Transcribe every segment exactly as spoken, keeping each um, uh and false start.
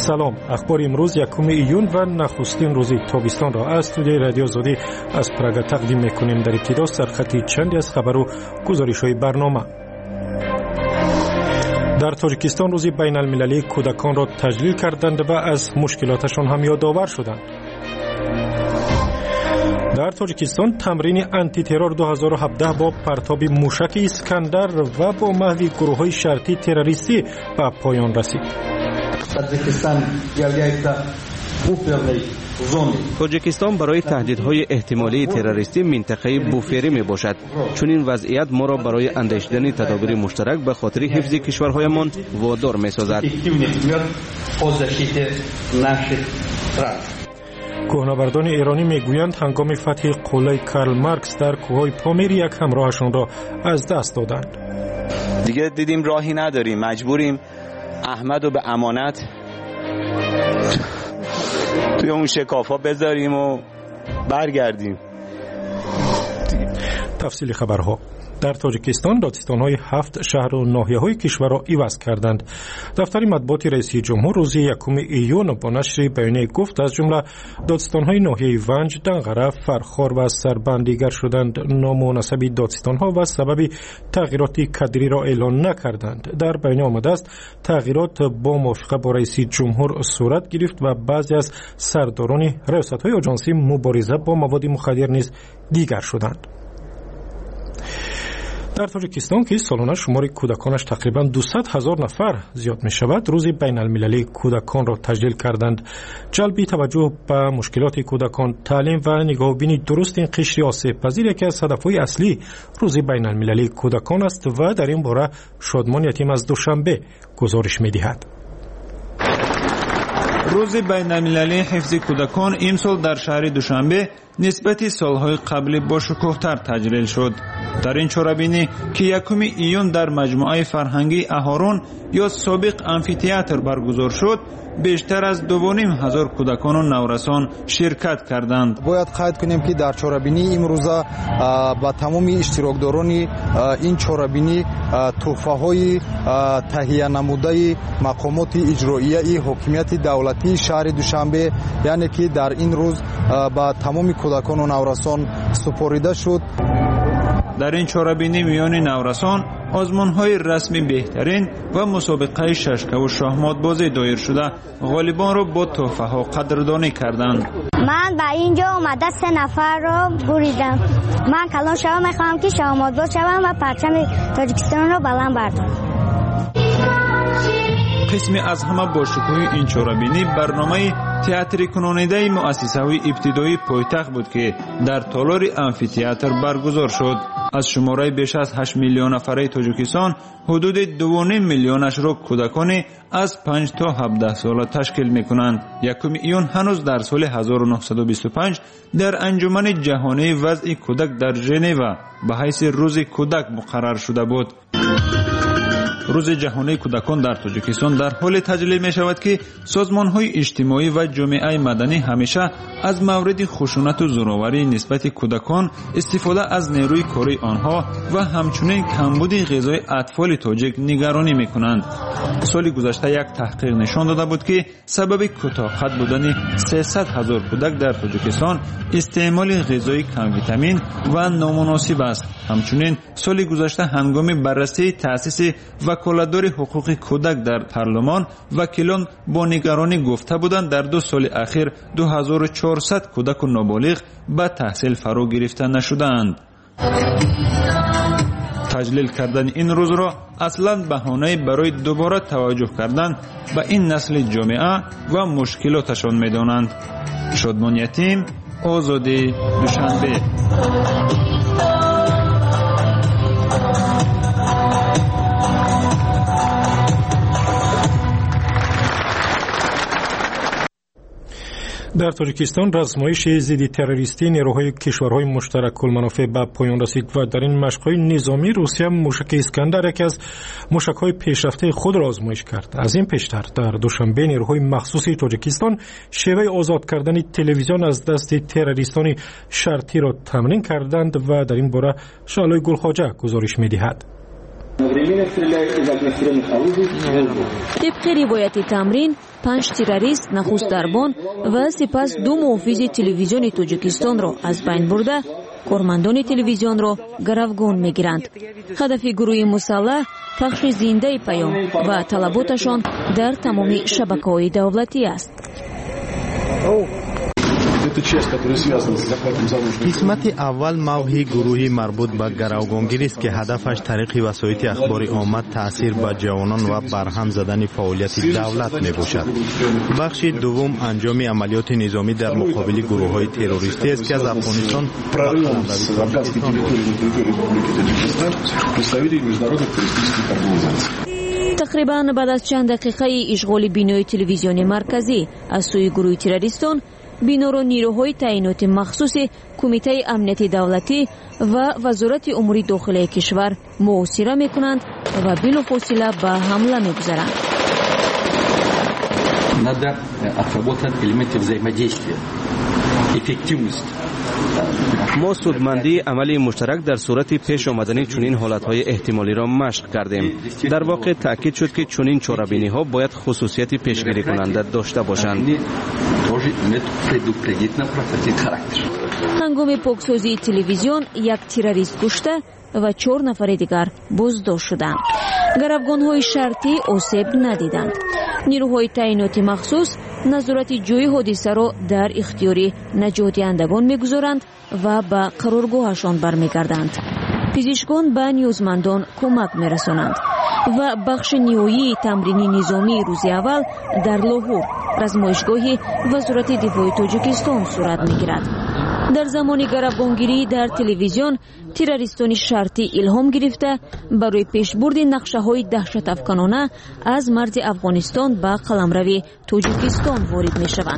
سلام، اخبار امروز یکم ایون و نخستین روز تابستان را از استودیوی رادیو آزادی از پراگ تقدیم میکنیم. در ابتدا سرخط چندی از خبر و گزارش‌های برنامه. در تاجیکستان روز بین المللی کودکان را تجلیل کردند و از مشکلاتشان هم یادآور شدند. در تاجیکستان تمرین آنتی ترور دو هزار و هفده با پرتاب موشک اسکندر و با محو گروه‌های شرطی تروریستی به پایان رسید. تاجیکستان برای تهدیدهای احتمالی تروریستی منطقه بوفری می باشد، چون این وضعیت ما را برای اندیشیدن تدابیر مشترک به خاطر حفظ کشورهایمان وادار می سازد. کوهنوردان ایرانی میگویند هنگام فتح قلعه کارل مارکس در کوههای پامیر یک همراهشان را از دست دادند. دیگه دیدیم راهی نداریم، مجبوریم احمد رو به امانت توی اون شکافا بذاریم و برگردیم. تفصیل خبرها. در تاجیکستان دادستان‌های هفت شهر و ناحیه‌های کشور را عوض کردند. دفتر مطبوعات رئیس جمهور روز یکم ایون با نشر بیانیه گفت از جمله دادستان‌های ناحیه ونج، دنغره، فرخار و سربند دیگر شدند. نام و نسب دادستان‌ها و سبب تغییرات کادری را اعلان نکردند. در بیانیه آمده است تغییرات با موافقه با رئیس جمهور صورت گرفت و بعضی از سرداران ریاست‌های آژانسی مبارزه با مواد مخدر نیز دیگر شدند. در تاجیکستان که سالانه شمار کودکانش تقریباً دویست هزار نفر زیاد می شود، روز بین المللی کودکان را تجلیل کردند. جلب توجه به مشکلات کودکان، تعلیم و نگاهبینی درست این قشر آسیب پذیر یکی از هدفهای اصلی روز بین المللی کودکان است و در این باره شادمان یتیم از دوشنبه گزارش می دهد. روز بین المللی حفظ کودکان امسال در شهر دوشنبه نسبت سالهای قبل با شکوه‌تر تجلیل شد. در این چاره‌بینی که یکم ایون در مجموعه فرهنگی اهارون یا سابق امفی‌تئاتر برگزار شد، بیشتر از دو و نیم هزار کودکان و نورسان شرکت کردند. باید قید کنیم که در چاره‌بینی امروزه با تمام اشتراکداران این چاره‌بینی تحفه‌های تهیه نموده مقامات اجرایی حکومت دولتی شهر دوشنبه، یعنی که در این روز با تمام کودکان و نورسان سپرده شد. در این چاره‌بینی میان نورسان آزمون‌های رسمی بهترین و مسابقه ششکه و شاهمات بازی دایر شده غالبان را با تحفه‌ها قدردانی کردند. من با اینجا اومده سه نفر رو بریدم. من کلان شما میخوام که شاهمات باز شوم و پرچم تاجیکستان رو بلند بردارم. قسمی از همه با شکوه این چاره‌بینی برنامه تئاتر کنونیده مؤسسه ابتدایی پایتخت بود که در تالار امفی‌تئاتر برگزار شد. از شماره بیش از هشت میلیون نفره تاجیکستان حدود دو و نیم میلیونش را کودکان از پنج تا هفده ساله تشکیل میکنند. یکم ایون هنوز در سال هزار و نهصد و بیست و پنج در انجمن جهانی وضع کودک در ژنو به حیث روز کودک مقرر شده بود. روز جهانی کودکان در تاجیکستان در حال تجلیل می شود که سازمان‌های اجتماعی و جامعه مدنی همیشه از مورد خشونت و زورآوری نسبت کودکان، استفاده از نیروی کاری آنها و همچنین کمبود غذای اطفال تاجیک نگرانی می کنند. سال گذشته یک تحقیق نشان داده بود که سبب کوتاه قد بودن سیصد هزار کودک در تاجیکستان استعمال غذای کم ویتامین و نامناسب است. همچنین سال گذشته هنگام بررسی تأسیس وکالتدار حقوق کودک در پارلمان، وکیلان با نگرانی گفته بودند در دو سال اخیر دو هزار و چهارصد کودک و نابالغ به تحصیل فرا گرفته نشدند. تجلیل کردن این روز را اصلا بهانه برای دوباره توجه کردن به این نسل جامعه و مشکلاتشان می‌دانند. شادمان یتیم، آزادی، دوشنبه. در تاجیکستان رزمایش ضد تروریستی نیروهای کشورهای مشترک المنافع به پایان رسید و در این مشق‌های نظامی روسیه موشک اسکندر یکی از موشک‌های پیشرفته خود را آزمایش کرد. از این پیشتر در دوشنبه نیروهای مخصوص تاجیکستان شیوه آزاد کردن تلویزیون از دست تروریستان شرطی را تمرین کردند و در این باره شعلای گلخواجه گزارش می‌دهد. طبق روایت تمرین پنج تروریست نخست دربان و سپس دو محافظ تلویزیون تاجیکستان را از بین برده کارمندان تلویزیون را گروگان میگیرند. هدف گروه مسلح پخش زنده پیام و طلباتشان در تمام شبکه‌های دولتی است. قسمت اول موضوع گروهی مربوط به گروگانگیری است که هدفش طریق وسایط اخباری آمد تاثیر به جوانان و برهم زدن فعالیت دولت می باشد. بخش دوم انجام عملیات نظامی در مقابل گروه های تروریستی است که از افغانستان تقریبا بعد از چند دقیقه اشغال بینای تلویزیون مرکزی از سوی گروه تروریستان، بینا را نیروهای تعیینات مخصوص کمیته امنیت دولتی و وزارت امور داخلی کشور محاصره میکنند و بلافاصله به حمله میگذارند. Надо отработать элементы взаимодействия, эффективность. ما سودمندی عملی مشترک در صورت پیش آمدن چنین حالتهای احتمالی را مشق کردیم. در واقع تأکید شد که چنین چاره‌بینی ها باید خصوصیت پیشگیری کننده داشته باشند. هنگام پاکسازی تلویزیون یک تروریست کشته و چهار نفر دیگر بازداشت شدند. گروگان‌های شرطی آسیب ندیدند. نیروهای تعیینات مخصوص نظارت جوی حادثه را در اختیار نجات دهندگان می‌گذارند و به قرارگاهشان برمیگردند. پزشکان به نیازمندان کمک می‌رسانند و بخش نهایی تمرین نظامی روز اول در لاهور آزمایشگاه وزارت دفاع تاجیکستان صورت می‌گیرد. در زمان گروگانگیری در تلویزیون تروریستان شرطی الهام گرفته برای پیشبرد نقشه‌های دهشت افکنانه از مرز افغانستان به قلمرو تاجیکستان وارد می‌شوند.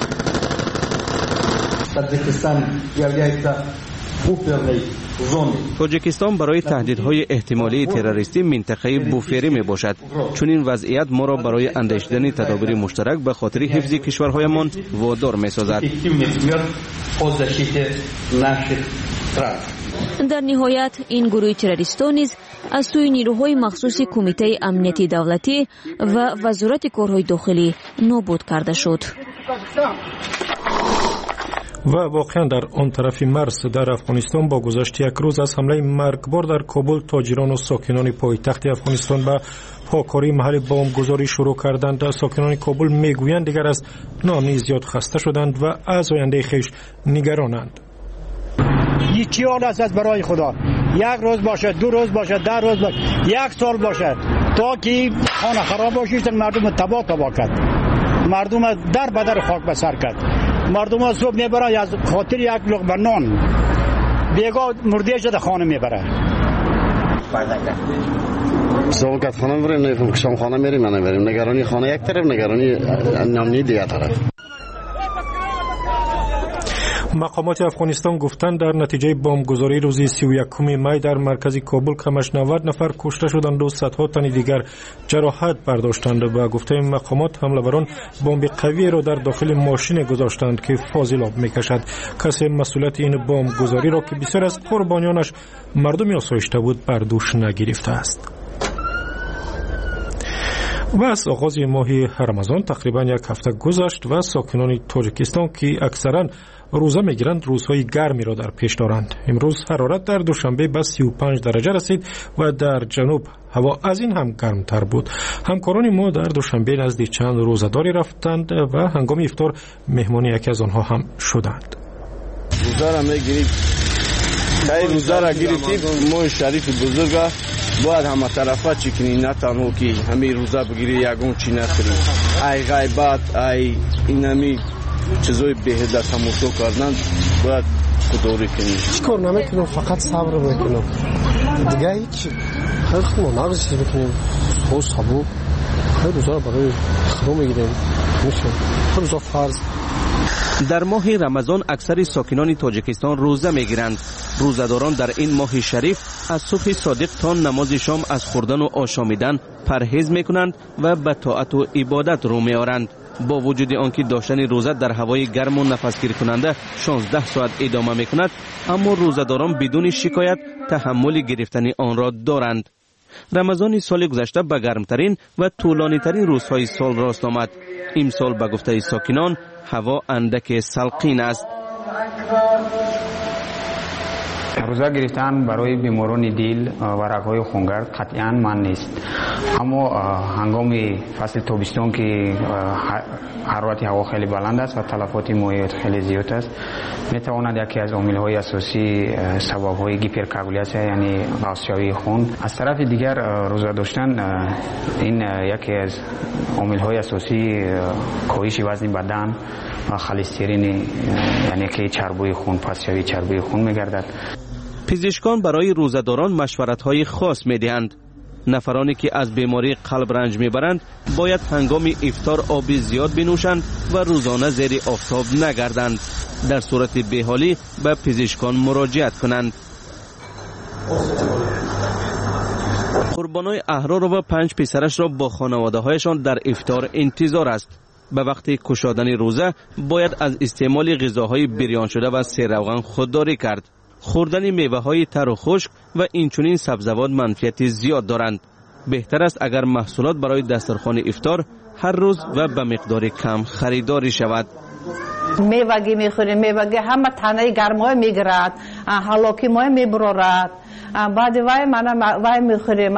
تاجیکستان برای تهدیدهای احتمالی تروریستی منطقه بوفری می باشد. چون این وضعیت ما را برای اندیشیدن تدابیر مشترک به خاطر حفظ کشورهایمان وادار می سازد. در نهایت این گروه تروریستان نیز از سوی نیروهای مخصوص کمیته امنیتی دولتی و وزارت کارهای داخلی نابود کرده شد. و واقعا در آن طرف مرز در افغانستان با گذشت یک روز از حمله مرگبار در کابل، تاجران و ساکنان پایتخت افغانستان به پاکاری محل بمبگذاری شروع کردند. ساکنان کابل میگویند دیگر از ناامنی زیاد خسته شدند و از آینده خویش نگرانند. چی حال است برای خدا؟ یک روز باشه، دو روز باشه، ده روز باشه، یک سال باشه تا که خانه خراب باشه، مردم تباه تباه کرد، مردم در بدر خاک به سر کرد، مردم صبح میبره از خاطر یک لقمه نان بیگاه مرده شده خانه میبره. سوالگت خانه بریم، نفهم کشم خانه میریم، من بریم. نگرانی خانه یک طرف، نگرانی نامنی دیگر طرف. مقامات افغانستان گفتند در نتیجه بمبگذاری روز سی و یکم می در مرکز کابل کمش نود نفر کشته شدند و صدها تن دیگر جراحت برداشتند. و گفته مقامات حمله‌وران بمب قوی را در داخل ماشین گذاشتند که فاضلاب میکشد. کسی مسئولیت این بمبگذاری را که بسیار از قربانیانش مردم آسایشته بود بر دوش نگرفته است. و از آغاز ماه رمضان تقریبا یک هفته گذشت و ساکنان تاجیکستان که اکثرا روزه میگیرند روزهای گرمی را در پیش دارند. امروز حرارت در دوشنبه به سی و پنج درجه رسید و در جنوب هوا از این هم گرمتر بود. همکاران ما در دوشنبه نزد چند روزه‌داری رفتند و هنگام افطار مهمانی یکی از آنها هم شدند. روزه را میگیرید، خیلی روزه را گرفتید، ماه شریف بزرگه باید همه طرفه چکنی، نه تنها که همه روزه بگیری یکون چی نخوری. ای غیبت، ای اینمی چیزای بیهده تماشا کردن باید خودداری کنیم. هیچ کار نمیکنم، فقط صبر میکنم دیگه. هیچ خیلی خوب نقض چیز بکنیم، خوش صبور خیلی روزا برای خدا میگیریم میشه خیلی روزا فرض. در ماه رمضان اکثر ساکنان تاجیکستان روزه میگیرند. روزه‌داران در این ماه شریف از صبح صادق تا نماز شام از خوردن و آشامیدن پرهیز میکنند و به طاعت و عبادت رو میارند. با وجود آنکه داشتن روزه در هوای گرم و نفسگیر کننده شانزده ساعت ادامه میکند، اما روزه‌داران بدون شکایت تحمل گرفتن آن را دارند. رمضان سال گذشته به گرمترین و طولانی ترین روزهای سال راست آمد. امسال به گفته ساکنان هوا اندک سلقین است. روزه گرفتن برای بیماران دل و رگ‌های خونگرد قطعاً من نیست، اما هنگام فصل تابستان که حرارت هوا خیلی بلند است و تلفات مایعات خیلی زیاد است، میتواند یکی از عامل‌های اساسی سبب‌های هیپرکاگولیاسیون یعنی قوس‌شوی خون. از طرف دیگر روزه داشتن این یکی از عامل‌های اساسی کاهش وزن بدن و خلسترین یعنی که چربی خون پس‌شوی چربی خون می‌گردد. پزشکان برای روزه‌داران مشورت‌های خاص می‌دهند. نفرانی که از بیماری قلب رنج می‌برند باید هنگام افطار آب زیاد بنوشند و روزانه زیر آفتاب نگردند. در صورت بیحالی به پزشکان مراجعت کنند. قربانای احرار و پنج پسرش را با خانواده‌هایشان در افطار انتظار است. به وقت کشادن روزه باید از استعمال غذاهای بریان شده و سیروغن خودداری کرد. خوردن میوه‌های تر و خشک و اینچنین سبزیجات منفعت زیاد دارند. بهتر است اگر محصولات برای دسترخوان افطار هر روز و به مقدار کم خریداری شود. میوه میخوریم، میوه همه تنه گرمای میگیرد، حالاکی مای میبرارد. بعد وای من وای میخوریم،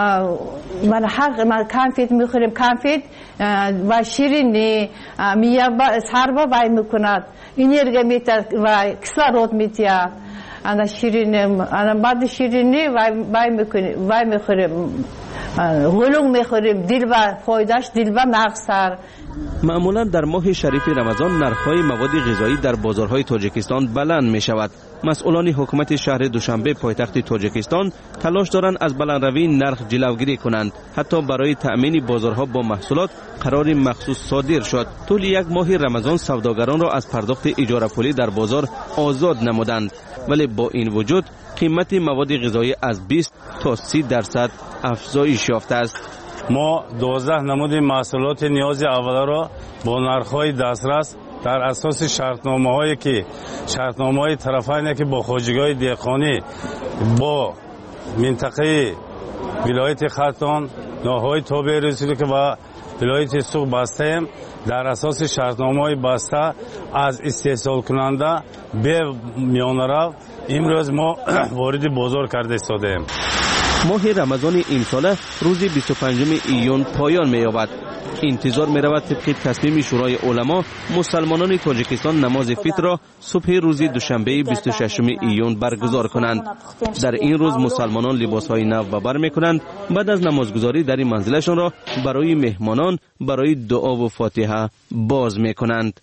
من هر من کانفیت میخوریم، کانفیت و شیرینی میوه سربا وای میکند، انرژی میده و کسلرود میده. انا شیرینی انا بعد شیرینی وای وای میکنیم، وای میخوریم، غلوم میخوریم، دل و فایدهش دل و مغزر. معمولا در ماه شریف رمضان نرخ‌های مواد غذایی در بازارهای تاجیکستان بلند می شود. مسئولان حکومت شهر دوشنبه پایتخت تاجیکستان تلاش دارند از بلندروی نرخ جلوگیری کنند. حتی برای تأمین بازارها با محصولات قرار مخصوص صادر شد. طول یک ماه رمضان سوداگران را از پرداخت اجاره پولی در بازار آزاد نمودند، ولی با این وجود قیمت مواد غذایی از بیست تا سی درصد افزایش یافته است. ما دوازده نمود محصولات نیاز اولیه را با نرخ‌های دسترس در اساس شرطنامه‌هایی که شرطنامه‌های طرفین که با خواجگاه دهقانی با منطقه ولایت ختان ناحیه تابع رسیده که و ولایت سوق بسته‌ایم، در اساس شرطنامه‌های بسته از استحصال کننده به میانرو امروز ما وارد بازار کرده ایستاده‌ایم. ماه رمضان امساله روز بیست و پنجم ایون پایان می‌یابد. انتظار می‌رود طبق تصمیم شورای علما مسلمانان تاجیکستان نماز فطر را صبح روز دوشنبه بیست و ششم ایون برگزار کنند. در این روز مسلمانان لباس‌های نو به بر می‌کنند. بعد از نمازگزاری در این منزلشان را برای مهمانان برای دعا و فاتحه باز می‌کنند.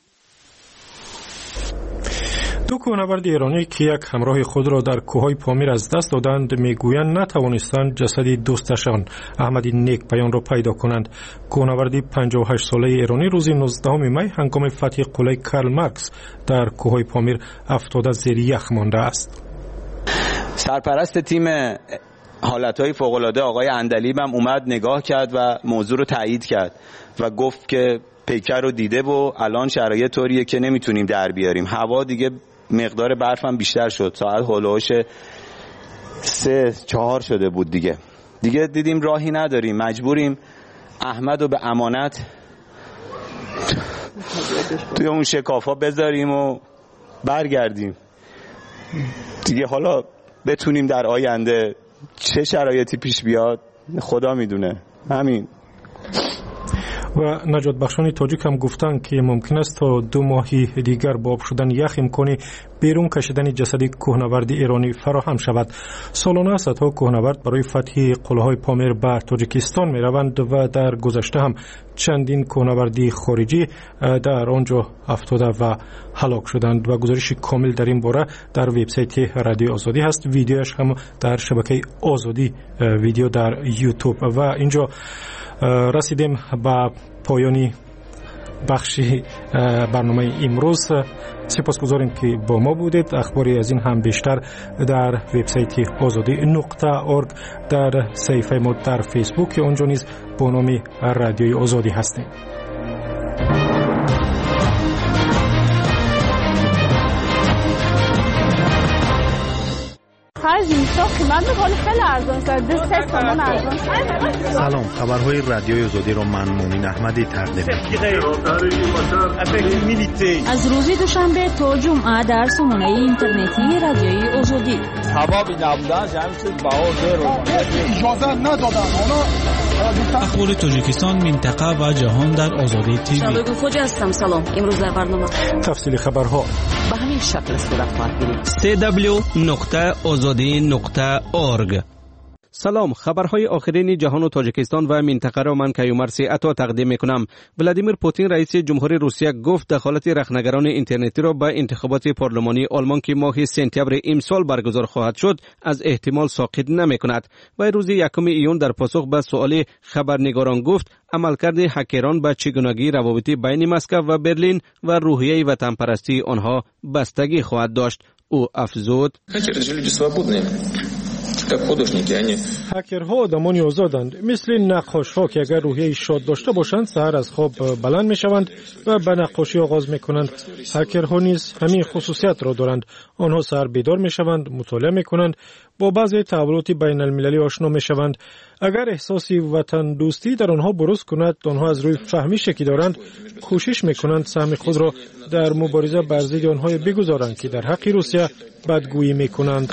دو کوهنورد ایرانی که یک همراه خود را در کوههای پامیر از دست دادند میگویند نتوانستند جسد دوستشان احمدی نیک بیان را پیدا کنند. کوهنوردی پنجاه و هشت ساله ایرانی روز نوزدهم می هنگام فتح قلعه کارل مارکس در کوههای پامیر افتاده زیر یخ مانده است. سرپرست تیم حالتهای فوق‌العاده آقای اندلیب هم اومد نگاه کرد و موضوع رو تایید کرد و گفت که پیکر رو دیده و الان شرایط طوریه که نمیتونیم در بیاریم. هوا دیگه مقدار برف هم بیشتر شد، ساعت هولوش سه چهار شده بود دیگه دیگه دیدیم راهی نداریم، مجبوریم احمد رو به امانت توی اون شکافا بذاریم و برگردیم دیگه. حالا بتونیم در آینده چه شرایطی پیش بیاد خدا میدونه. همین. و نجات بخشان تاجیک هم گفتند که ممکن است تا دو ماهی دیگر با آب شدن یخ امکانی بیرون کشیدن جسد کوهنورد ایرانی فراهم شود. سالانه صدها کوهنورد برای فتح قلعه‌های پامیر به تاجیکستان می روند و در گذشته هم چندین کوهنوردی خارجی در آنجا افتاده و هلاک شدند و گزارش کامل در این باره در وبسایت رادیو آزادی هست. ویدیوش هم در شبکه آزادی ویدیو در یوتیوب. و اینجا رسیدیم به پایانی بخشی برنامه امروز. سپاسگزاریم که با ما بودید. اخباری از این هم بیشتر در وبسایت آزادی نقطه اورگ، در صفحه ما در فیسبوک، اونجا نیز با نام رادیوی آزادی هستیم. خرج اینستا قیمت میکنه خیلی ارزان شد. دو سه تومن ارزان شد. سلام، خبرهای رادیوی آزادی را من مومن احمدی تقدیم می‌کنم. از روز دوشنبه تا جمعه در سامانه اینترنتی رادیوی آزادی. هوا بی نبودن همین چیز باور اجازه ندادن. اخبار تاجیکستان، منطقه و جهان در آزادی تیوی. شبکه خوج هستم. سلام. امروز در برنامه تفصیل خبرها به همین شکل صورت خواهد گرفت. دبلیو دبلیو دبلیو نقطه آزادی نقطه اورگ. سلام، خبرهای آخرین جهان و تاجیکستان و منطقه را من کیومرث عطا تقدیم میکنم. ولادیمیر پوتین رئیس جمهوری روسیه گفت دخالت رخنگران اینترنتی را به انتخابات پارلمانی آلمان که ماه سپتامبر امسال برگزار خواهد شد از احتمال ساقط نمیکند. و روز یکم ایون در پاسخ به سؤال خبرنگاران گفت عملکرد هکران به چگونگی روابط بین مسکو و برلین و روحیه وطن پرستی آنها بستگی خواهد داشت. او افزود: هکرها آدمانی آزادند، مثل نقاش‌ها که اگر روحیه شاد داشته باشند سحر از خواب بلند می‌شوند و به نقاشی آغاز می‌کنند. هکرها نیز همین خصوصیت را دارند. آنها سحر بیدار می‌شوند، مطالعه می‌کنند، با بعضی تحولات بین المللی آشنا می‌شوند. اگر احساسی وطن دوستی در آنها بروز کند، آنها از روی فهمیشی که دارند کوشش می‌کنند سهم خود را در مبارزه بر ضد آنها بگذارند که در حق روسیه بدگویی می‌کنند.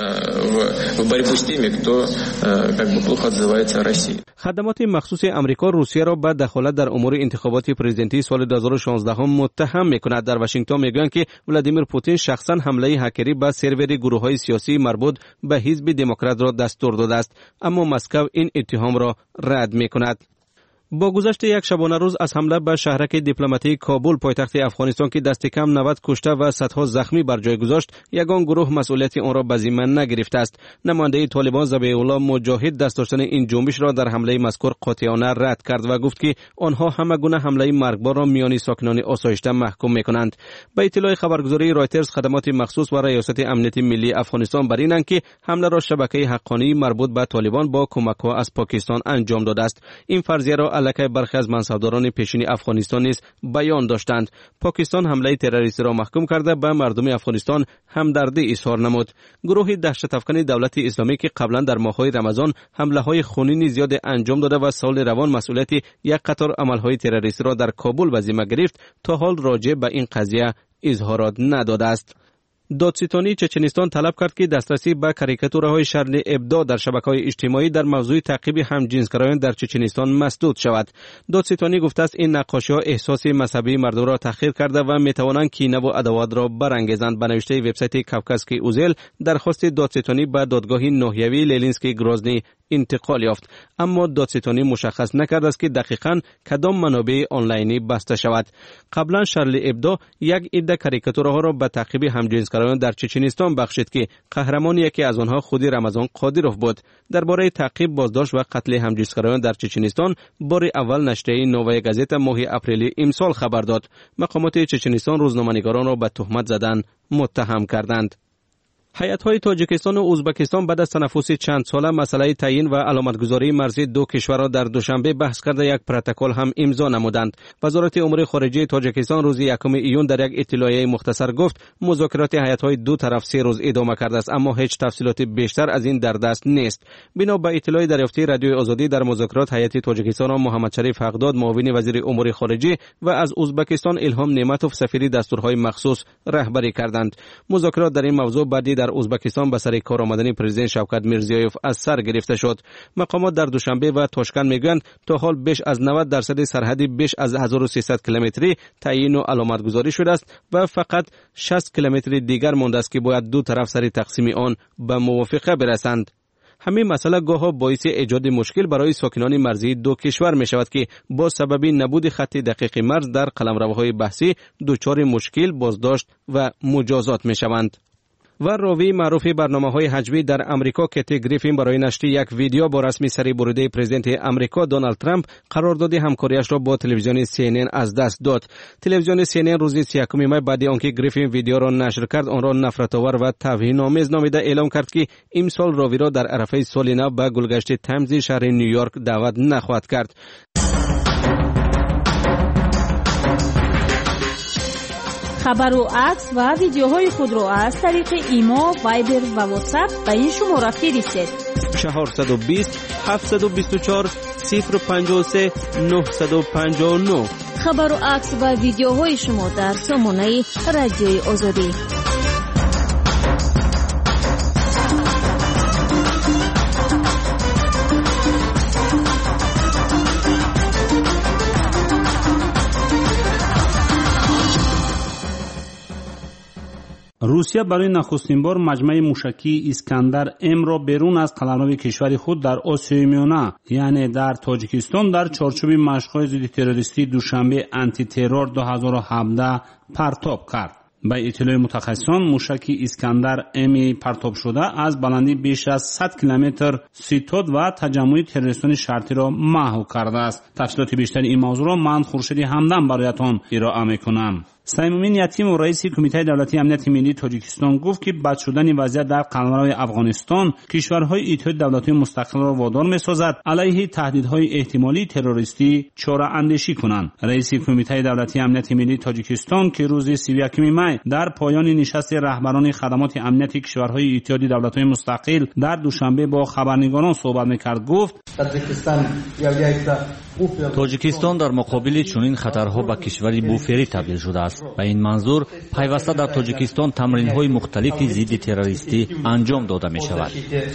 خدمات مخصوص امریکا روسیه را به دخالت در امور انتخابات پرزیدنتی سال دو هزار و شانزده متهم می‌کند. در واشنگتن میگویند که ولادیمیر پوتین شخصا حمله هکری به سرور گروه‌های سیاسی مربوط به حزب دموکرات را دستور داده است، اما مسکو این اتهام را رد می‌کند. با گذشت یک شبانه روز از حمله به شهرک دیپلماتیک کابل پایتخت افغانستان که دست کم نود کشته و صدها زخمی بر جای گذاشت، یگان گروه مسئولیت آن را به ذمه نگرفته است. نماینده طالبان ذبیح الله مجاهد دست داشتن این جنبش را در حمله مذکور قاطعانه رد کرد و گفت که آنها همه گونه حمله مرگبار را میان ساکنان آسایشته محکوم می‌کنند. به اطلاع خبرگزاری رایترز، خدمات مخصوص و ریاست امنیت ملی افغانستان بر اینند که حمله را شبکه حقانی مربوط به طالبان با کمک‌ها از پاکستان انجام داده است. این فرضیه را علاقه برخی از منصبداران پیشین افغانستان نیز بیان داشتند. پاکستان حمله تروریستی را محکوم کرده به مردم افغانستان همدردی اظهار نمود. گروه دهشت افکن دولت اسلامی که قبلا در ماه‌های رمضان حمله‌های خونین زیاد انجام داده و سال روان مسئولیت یک قطار عمل‌های تروریستی را در کابل به ذمه گرفت، تا حال راجع به این قضیه اظهارات نداده است. دادستانی چچنستان طلب کرد که دسترسی به کاریکاتورهای شارلی ابدو در شبکه‌های اجتماعی در موضوع تعقیب همجنسگرایان در چچنستان مسدود شود. دادستانی گفته است این نقاشی‌ها احساس مذهبی مردم را تحقیر کرده و می‌توانند کینه و عداوت را برانگیزند. به نوشته وبسایت کافکاسکی اوزل، درخواست دادستانی به دادگاه ناحیوی لیلینسکی گروزنی انتقال یافت، اما دادستانی مشخص نکرد است که دقیقاً کدام منابع آنلاینی بسته شود. قبلا شارلی ابدو یک عده کاریکاتورها را به تعقیب همجنسگرایان در چچنستان بخشید که قهرمان یکی از آنها خود رمضان قادیروف بود. درباره تعقیب، بازداشت و قتل همجنسگرایان در چچنستان بار اول نشریه نوای گازیتا ماه اپریل امسال خبر داد. مقامات چچنستان روزنامه‌نگاران را به تهمت زدن متهم کردند. هیئت‌های تاجیکستان و ازبکستان بعد از تنفس چند ساله مسئله تعیین و علامتگذاری مرزی دو کشور را در دوشنبه بحث کرده یک پروتکل هم امضا نمودند. وزارت امور خارجه تاجیکستان روز یکم ایون در یک اطلاعیه مختصر گفت مذاکرات هیئت‌های دو طرف سه روز ادامه کرده است، اما هیچ تفصیلات بیشتر از این در دست نیست. بنا به اطلاع دریافتی رادیوی آزادی، در مذاکرات هیئت تاجیکستان را محمد شریف حقداد معاون وزیر امور خارجه و از ازبکستان الهام نعمتوف سفیر دستورهای مخصوص رهبری کردند. مذاکرات در این موضوع بعدی در ازبکستان به سر کار آمدن پرزیدنت شوکت میرزیویف از سر گرفته شد. مقامات در دوشنبه و تاشکند میگویند تا حال بیش از نود درصد سرحد بیش از هزار و سیصد کیلومتری تعیین و علامتگذاری شده است و فقط شصت کیلومتر دیگر مانده است که باید دو طرف سر تقسیم آن به موافقه برسند. همین مسئله گاهی باعث ایجاد مشکل برای ساکنان مرزی دو کشور می شود که با سبب نبود خط دقیق مرز در قلمروهای بحثی دچار مشکل، بازداشت و مجازات می شوند. و راوی معروف برنامه‌های حجبی در امریکا کتی گریفین برای نشر یک ویدیو با رسم سری بریده پرزیدنت امریکا دونالد ترامپ قرارداد همکاریش را با تلویزیون سی ان ان از دست داد. تلویزیون سی ان ان روز سی و یک می بعد آنکه گریفین ویدیو را نشر کرد، آن را نفرت‌آور و توهین‌آمیز نامیده اعلام کرد که امسال راوی را در عرفه سال نو به گلگشت تمز شهر نیویورک دعوت نخواهد کرد. خبر و عکس و ویدیوهای خود را از طریق ایما، وایبر و واتساپ به این شماره فرستید. چهارصد و بیست هفتصد و بیست و چهار صفر پنجاه و سه نهصد و پنجاه و نه. خبر و عکس و ویدیوهای شما در سامانه رادیوی آزادی. روسیه برای نخستین بار مجمع موشکی اسکندر ام را بیرون از قلمرو کشور خود در آسیای میانه یعنی در تاجیکستان در چارچوب مشق‌های ضد تروریستی دوشنبه آنتی ترور دو هزار و هفده پرتاب کرد. به اطلاع متخصصان موشک اسکندر ام پرتاب شده از بلندی بیش از صد کیلومتر ستاد و تجمع تروریستان شرطی را محو کرده است. تفصیلات بیشتر این موضوع را من خورشید همدم برایتان ارائه میکنم. سیمومین یتیم و رئیس کمیته دولتی امنیت ملی تاجیکستان گفت که بد شدن وضعیت در قلمرو افغانستان کشورهای اتحاد دولت‌های مستقل را وادار می‌سازد علیه تهدیدهای احتمالی تروریستی چاره اندیشی کنند. رئیس کمیته دولتی امنیت ملی تاجیکستان که روز سی و یکم می در پایان نشست رهبران خدمات امنیتی کشورهای اتحاد دولت‌های مستقل در دوشنبه با خبرنگاران صحبت می‌کرد گفت تاجیکستان در مقابل چنین خطرها به کشوری بوفری تبدیل شده است. به این منظور پیوسته در تاجیکستان تمرین‌های مختلفی ضد تروریستی انجام داده می‌شود.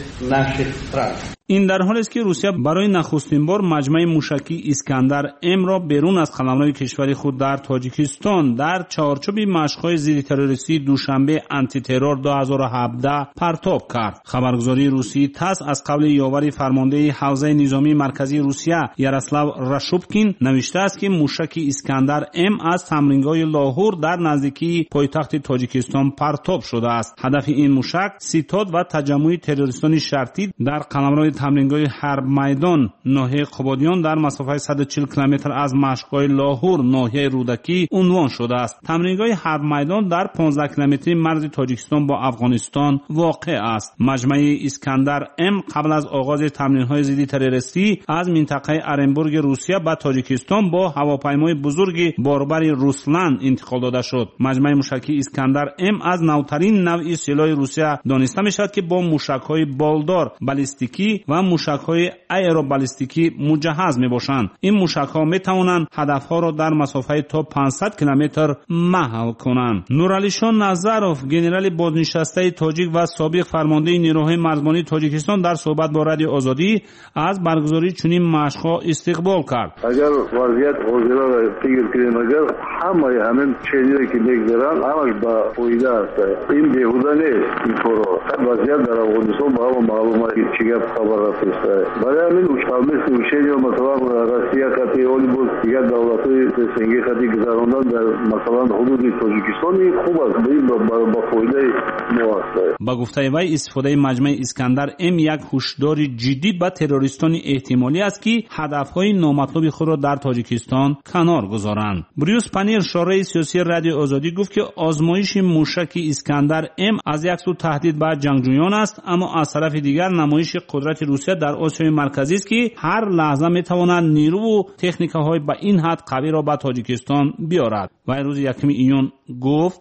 این در حالی است که روسیه برای نخستین بار مجمع موشکی اسکندر ام را بیرون از قلمرو کشور خود در تاجیکستان در چارچوب مشق‌های ضد تروریستی دوشنبه آنتی ترور دو هزار و هفده پرتاب کرد. خبرگزاری روسی تاس از قول یاور فرمانده حوزه نظامی مرکزی روسیه یاروسلاو راشوبکین نوشته است که موشک اسکندر ام از تمرینگاه لاهور در نزدیکی پایتخت تاجیکستان پرتاب شده است. هدف این موشک ستاد و تجمع تروریستان شرطی در قلمرو تمرینگاه حرب میدان ناحیه قبادیان در مسافت صد و چهل کیلومتر از مشق‌های لاهور ناحیه رودکی عنوان شده است. تمرینگاه حرب میدان در پانزده کیلومتری مرز تاجیکستان با افغانستان واقع است. مجمع اسکندر ام قبل از آغاز تمرین‌های ضد تروریستی از منطقه ارنبورگ روسیه به تاجیکستان با هواپیمای بزرگ باربر روسلند انتقال داده شد. مجمع موشکی اسکندر ام از نوترین نوع سلاح روسیه دانسته می‌شود که با موشک‌های بالدار بالستیکی و موشک‌های ایروبالیستیکی مجهز می‌باشند. این موشک‌ها می‌توانند هدف‌ها را در مسافت تا پانصد کیلومتر محو کنند. نورعلیشان نظروف ژنرال بازنشسته تاجیک و سابق فرمانده نیروهای مرزبانی تاجیکستان در صحبت با رادیو آزادی از برگزاری چنین مشق‌ها استقبال کرد. اگر وضعیت حاضرا را فکر کنیم اگر همه همین چیزی که می‌گذرن همش با فایده است. این بیهوده نیست. این کارا وضعیت در افغانستان با هم معلوماتی چیگه خبر رسیده. برای همین مشابه سوشیلی و مثلا روسیه خطی اولی بود دیگر دولت‌های سنگی خطی گذراندن در مثلا حدود تاجیکستان خوب است. این با فایده ما است. با گفته وی استفاده مجمع اسکندر ام یک هشدار جدی به تروریستان احتمالی است که هدف‌های نامطلوب خود را در تاجیکستان کنار گذارند. بریوس پانیر شورای سیاسی رادیو آزادی گفت که آزمایش موشک اسکندر ام از یک سو تهدید به جنگجویان است، اما از طرف دیگر نمایش قدرت روسیه در آسیای مرکزی است که هر لحظه میتواند نیرو و تکنیک‌های به این حد قوی را به تاجیکستان بیارد. و روز یکم ایون گفت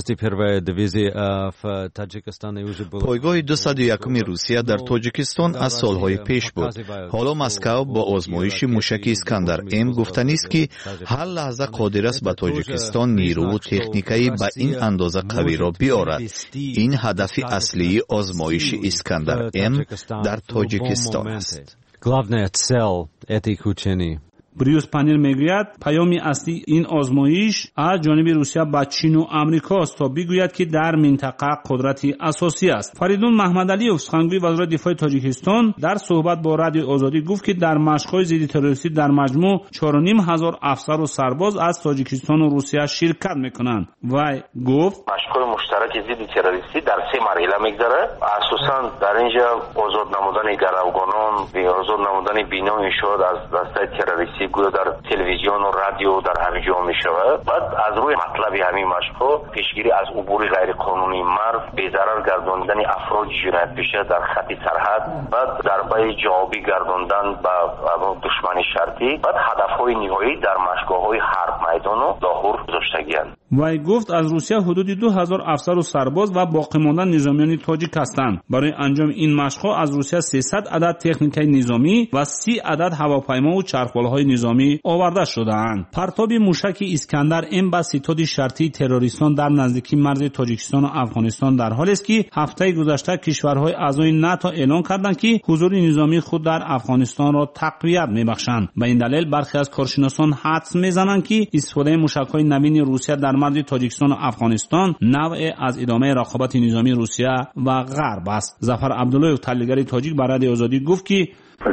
پایگاه دویست و یکم روسیه در تاجیکستان از سالهای پیش بود. حالا مسکو با آزمایش موشک اسکندر ام گفتنی است که هر لحظه قادر است به تاجیکستان نیرو و تکنیکی به این اندازه قوی را بیارد. این هدف اصلی آزمایش اسکندر ام در تاجیکستان است. بریوس پانیر میگوید پیامی اصلی این آزمایش از جانب روسیه به چین و آمریکا است تا بگوید که در منطقه قدرتی اساسی است. فریدون محمدعلیوف سخنگوی وزارت دفاع تاجیکستان در صحبت با رادیو آزادی گفت که در مشق‌های ضد تروریستی در مجموع چهار و نیم هزار افسر و سرباز از تاجیکستان و روسیه شرکت میکنند و گفت مشق‌های مشترک ضد تروریستی در سه مرحله میگذره. اساساً در اینجا آزاد نمودن گروگانان و آزاد نمودن بینایی شد از دسته تروریستی گویا در تلویزیون و رادیو در همه جا می شود. بعد از روی مطلب همین مشق‌ها پیشگیری از عبور غیر قانونی مرز، بی‌ضرر گرداندن افراد جنایت پیشه در خط سرحد، بعد ضربه جوابی گرداندن به دشمن شرطی، بعد هدف‌های نهایی در مشق‌های حرب میدان و لاهور گذاشتگی‌اند. وی گفت از روسیه حدود دو هزار افسر و سرباز و باقی مانده نظامیان تاجیک هستند. برای انجام این مشق‌ها از روسیه سیصد عدد تکنیکای نظامی و سی عدد هواپیما و چرخبال‌های نظامی آورده شده‌اند. پرتاب موشک اسکندر ام با ستاد شرطی تروریستان در نزدیکی مرز تاجیکستان و افغانستان در حالی است که هفته گذشته کشورهای اعضای ناتو اعلام کردند که حضور نظامی خود در افغانستان را تقویت می‌بخشند. به این دلیل برخی از کارشناسان حدس می‌زنند که استفاده موشک‌های نوین روسیه در مرز تاجیکستان و افغانستان نوع از ادامه رقابت نظامی روسیه و غرب است. ظفر عبدالله تحلیلگر تاجیک به رادیو آزادی گفت که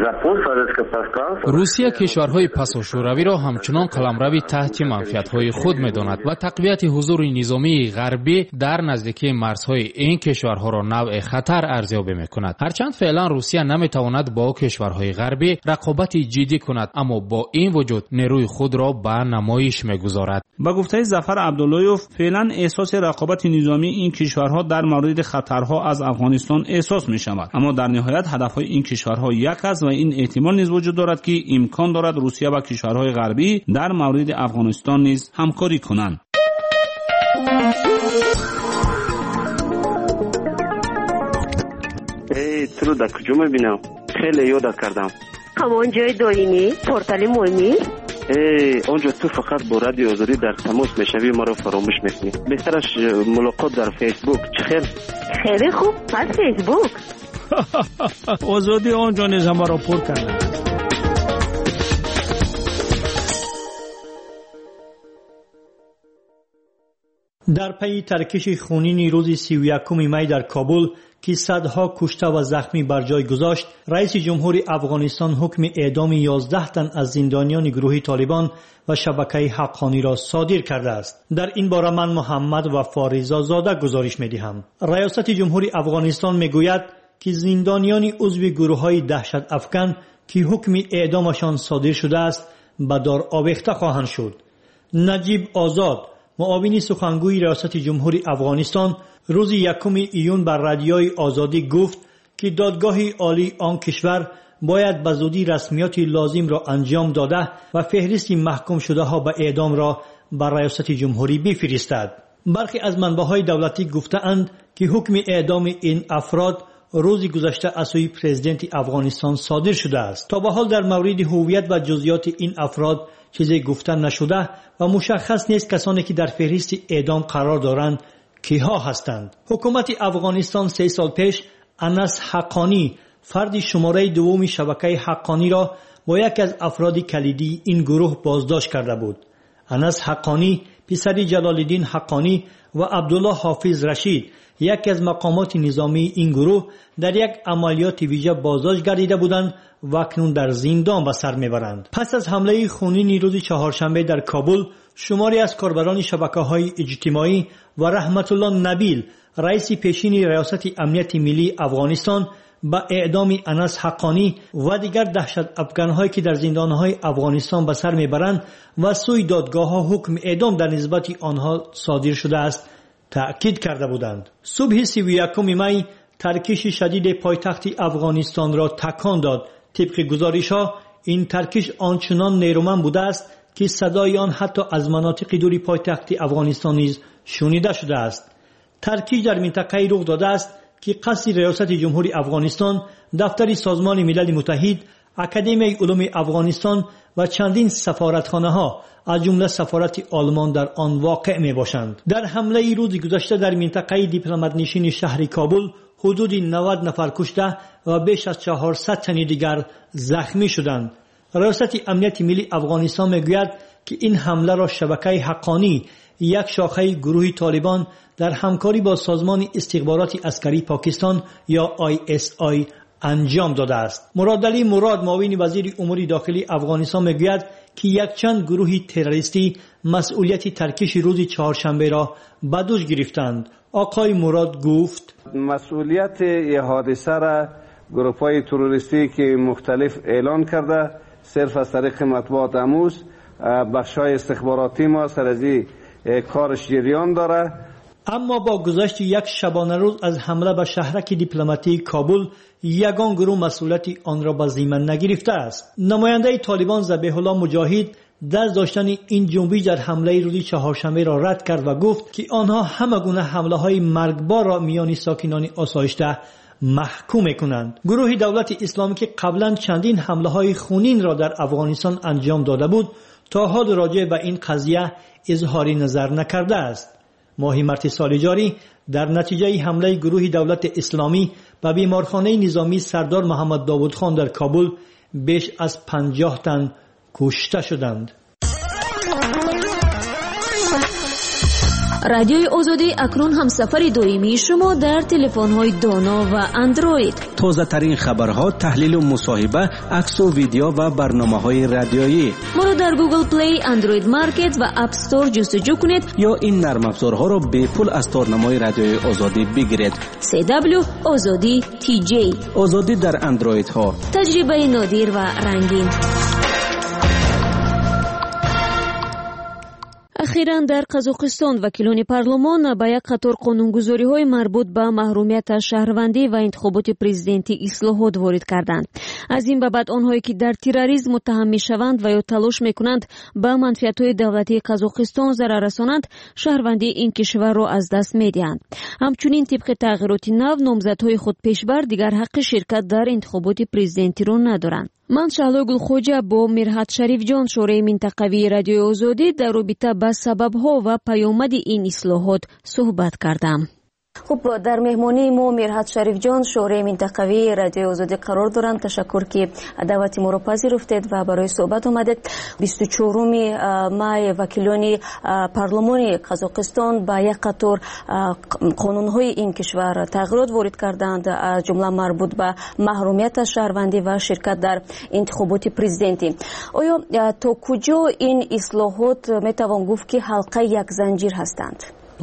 روسیه کشورهای پساشوروی را همچنان قلمرو تحت منفعت‌های خود می‌داند و تقویت حضور نظامی غربی در نزدیکی مرزهای این کشورها را نوع خطر ارزیابی می‌کند. هرچند فعلا روسیه نمی‌تواند با کشورهای غربی رقابت جدی کند، اما با این وجود نیروی خود را به نمایش می‌گذارد. با گفته ظفر عبداللهیوف فعلا احساس رقابت نظامی این کشورها در مورد خطرها از افغانستان احساس می‌شود، اما در نهایت هدف‌های این کشورها یک است و این احتمال نیز وجود دارد که امکان دارد روسیه و کشورهای غربی در مورد افغانستان نیز همکاری کنند. ای تو در کجا میبینم؟ خیلی یادت کردم. همان جای دائمی پورتال مهمی؟ ای اونجا تو فقط با رادیو آزادی در تماس میشوی، ما رو فراموش میکنی. بهترش ملاقات در فیسبوک. چخیر؟ خیلی خوب، پس فیسبوک. آزادی آنجا نیز ما را پر کرده. در پی ترکش خونین روز سی و یکم می در کابل که صدها کشته و زخمی بر جای گذاشت، رئیس جمهور افغانستان حکم اعدام یازده تن از زندانیان گروه طالبان و شبکه حقانی را صادر کرده است. در این باره من محمد وفا رضا زاده گزارش می دهم. ریاست جمهوری افغانستان می گوید که زندانیان عضو گروه‌های دهشت افکن که حکم اعدامشان صادر شده است به دار آویخته خواهند شد. نجیب آزاد، معاون سخنگوی ریاست جمهوری افغانستان، روز یکم ایون بر رادیوی آزادی گفت که دادگاه عالی آن کشور باید به زودی رسمیات لازم را انجام داده و فهرست محکوم شده ها به اعدام را بر ریاست جمهوری بفرستد. برخی از منبع‌های دولتی گفته‌اند که حکم اعدام این افراد روز گذشته از سوی پرزیدنت افغانستان صادر شده است. تا به حال در مورد هویت و جزئیات این افراد چیزی گفته نشده و مشخص نیست کسانی که در فهرست اعدام قرار دارند کیها هستند. حکومت افغانستان سه سال پیش انس حقانی، فرد شماره دوم شبکه حقانی را با یک از افراد کلیدی این گروه بازداشت کرده بود. انس حقانی پسر جلال الدین حقانی و عبدالله حافظ رشید، یکی از مقامات نظامی این گروه، در یک عملیات ویژه بازداشت گردیده بودند و اکنون در زندان به سر میبرند. پس از حمله خونین روز چهارشنبه در کابل، شماری از کاربران شبکه‌های اجتماعی و رحمت الله نبیل، رئیس پیشین ریاست امنیت ملی افغانستان، با اعدام انس حقانی و دیگر دهشت افغان‌هایی که در زندان‌های افغانستان به سر میبرند و سوی دادگاه‌ها حکم اعدام در نسبت آنها صادر شده است تأکید کرده بودند. صبح سی و یکم می ترکش شدید پایتخت افغانستان را تکان داد. طبق گزارش‌ها این ترکش آنچنان نیرومند بوده است که صدای آن حتی از مناطق دور پایتخت افغانستان نیز شنیده شده است. ترکش در منطقه رخ داده است که قصد ریاست جمهوری افغانستان، دفتر سازمان ملل متحد، اکادمی علوم افغانستان و چندین سفارتخانه‌ها از جمله سفارت آلمان در آن واقع می باشند. در حمله روز گذشته در منطقه دیپلمات نشین شهر کابل حدود نود نفر کشته و بیش از چهارصد تن دیگر زخمی شدند. ریاست امنیت ملی افغانستان می گوید که این حمله را شبکه حقانی، یک شاخه گروه طالبان در همکاری با سازمان استخبارات عسکری پاکستان یا آی اس آی انجام داده است. مراد علی مراد، معاون وزیر امور داخلی افغانستان میگوید که یک چند گروه تروریستی مسئولیت ترکش روز چهارشنبه را به دوش گرفتند. آقای مراد گفت مسئولیت این حادثه را گروه‌های تروریستی که مختلف اعلان کرده صرف از طریق مطبوعات امروز بخش‌های استخباراتی ما سر از کارش جریان داره. اما با گذشت یک شبانه روز از حمله به شهرک دیپلماتیک کابل، یگان گروه مسئولیت آن را به ذمه نگرفته است. نماینده طالبان ذبیح الله مجاهد دست داشتن این جنبش در حمله روز چهارشنبه را رد کرد و گفت که آنها همه گونه حمله های مرگبار را میان ساکنان آسایشته محکوم میکنند. گروه دولت اسلامی که قبلا چندین حمله های خونین را در افغانستان انجام داده بود تا حال راجع به این قضیه اظهار نظر نکرده است. ماه مارس سال جاری در نتیجه حمله گروه دولت اسلامی به بیمارخانه نظامی سردار محمد داود خان در کابل بیش از پنجاه تن کشته شدند. رادیوی آزادی اکنون همسفر دائمی شما در تلفن‌های دانا و اندروید. تازه ترین خبرها، تحلیل و مصاحبه، عکس و ویدیو و برنامه‌های رادیویی. ما را در گوگل پلی، اندروید مارکت و اپ استور جستجو کنید یا این نرم افزارها را به پول از تارنمای رادیوی آزادی بگیرید. سی دبلیو آزادی تی جی. آزادی در اندروید ها. تجربه نادر و رنگین. اخیراً در قزاقستان وکیلان پارلمان به یک قطار قانونگذاری‌های مربوط به محرومیت شهروندی و انتخابات پرزیدنتی اصلاحات وارد کردند. از این بابت آنهایی که در تروریسم متهم می‌شوند و یا تلاش می‌کنند به منفعت‌های دولتی قزاقستان ضرر رسانند، شهروندی این کشور را از دست می‌دهند. همچنین طبق تغییرات نو، نامزدهای خود پیشبر دیگر حق شرکت در انتخابات پرزیدنتی را ندارند. من شهلا گلخوجه با میرحت شریف جان، شورای منطقوی رادیوی آزادی، در رابطه با سبب‌ها و پیامد این اصلاحات صحبت کردم. خب در مهمانی ما میرحت شریف جان، شورای منطقوی رادیوی آزادی قرار دارند. تشکر که دعوت ما را پذیرفتید و برای صحبت آمدید. بیست و چهارم مای وکیلان پارلمان قزاقستان با یک قطار قانون‌های این کشور تغییرات وارد کردند، از جمله مربوط به محرومیت شهروندی و شرکت در انتخابات پرزیدنتی. آیا تا کجا این اصلاحات میتوان گفت که حلقه یک زنجیر هستند؟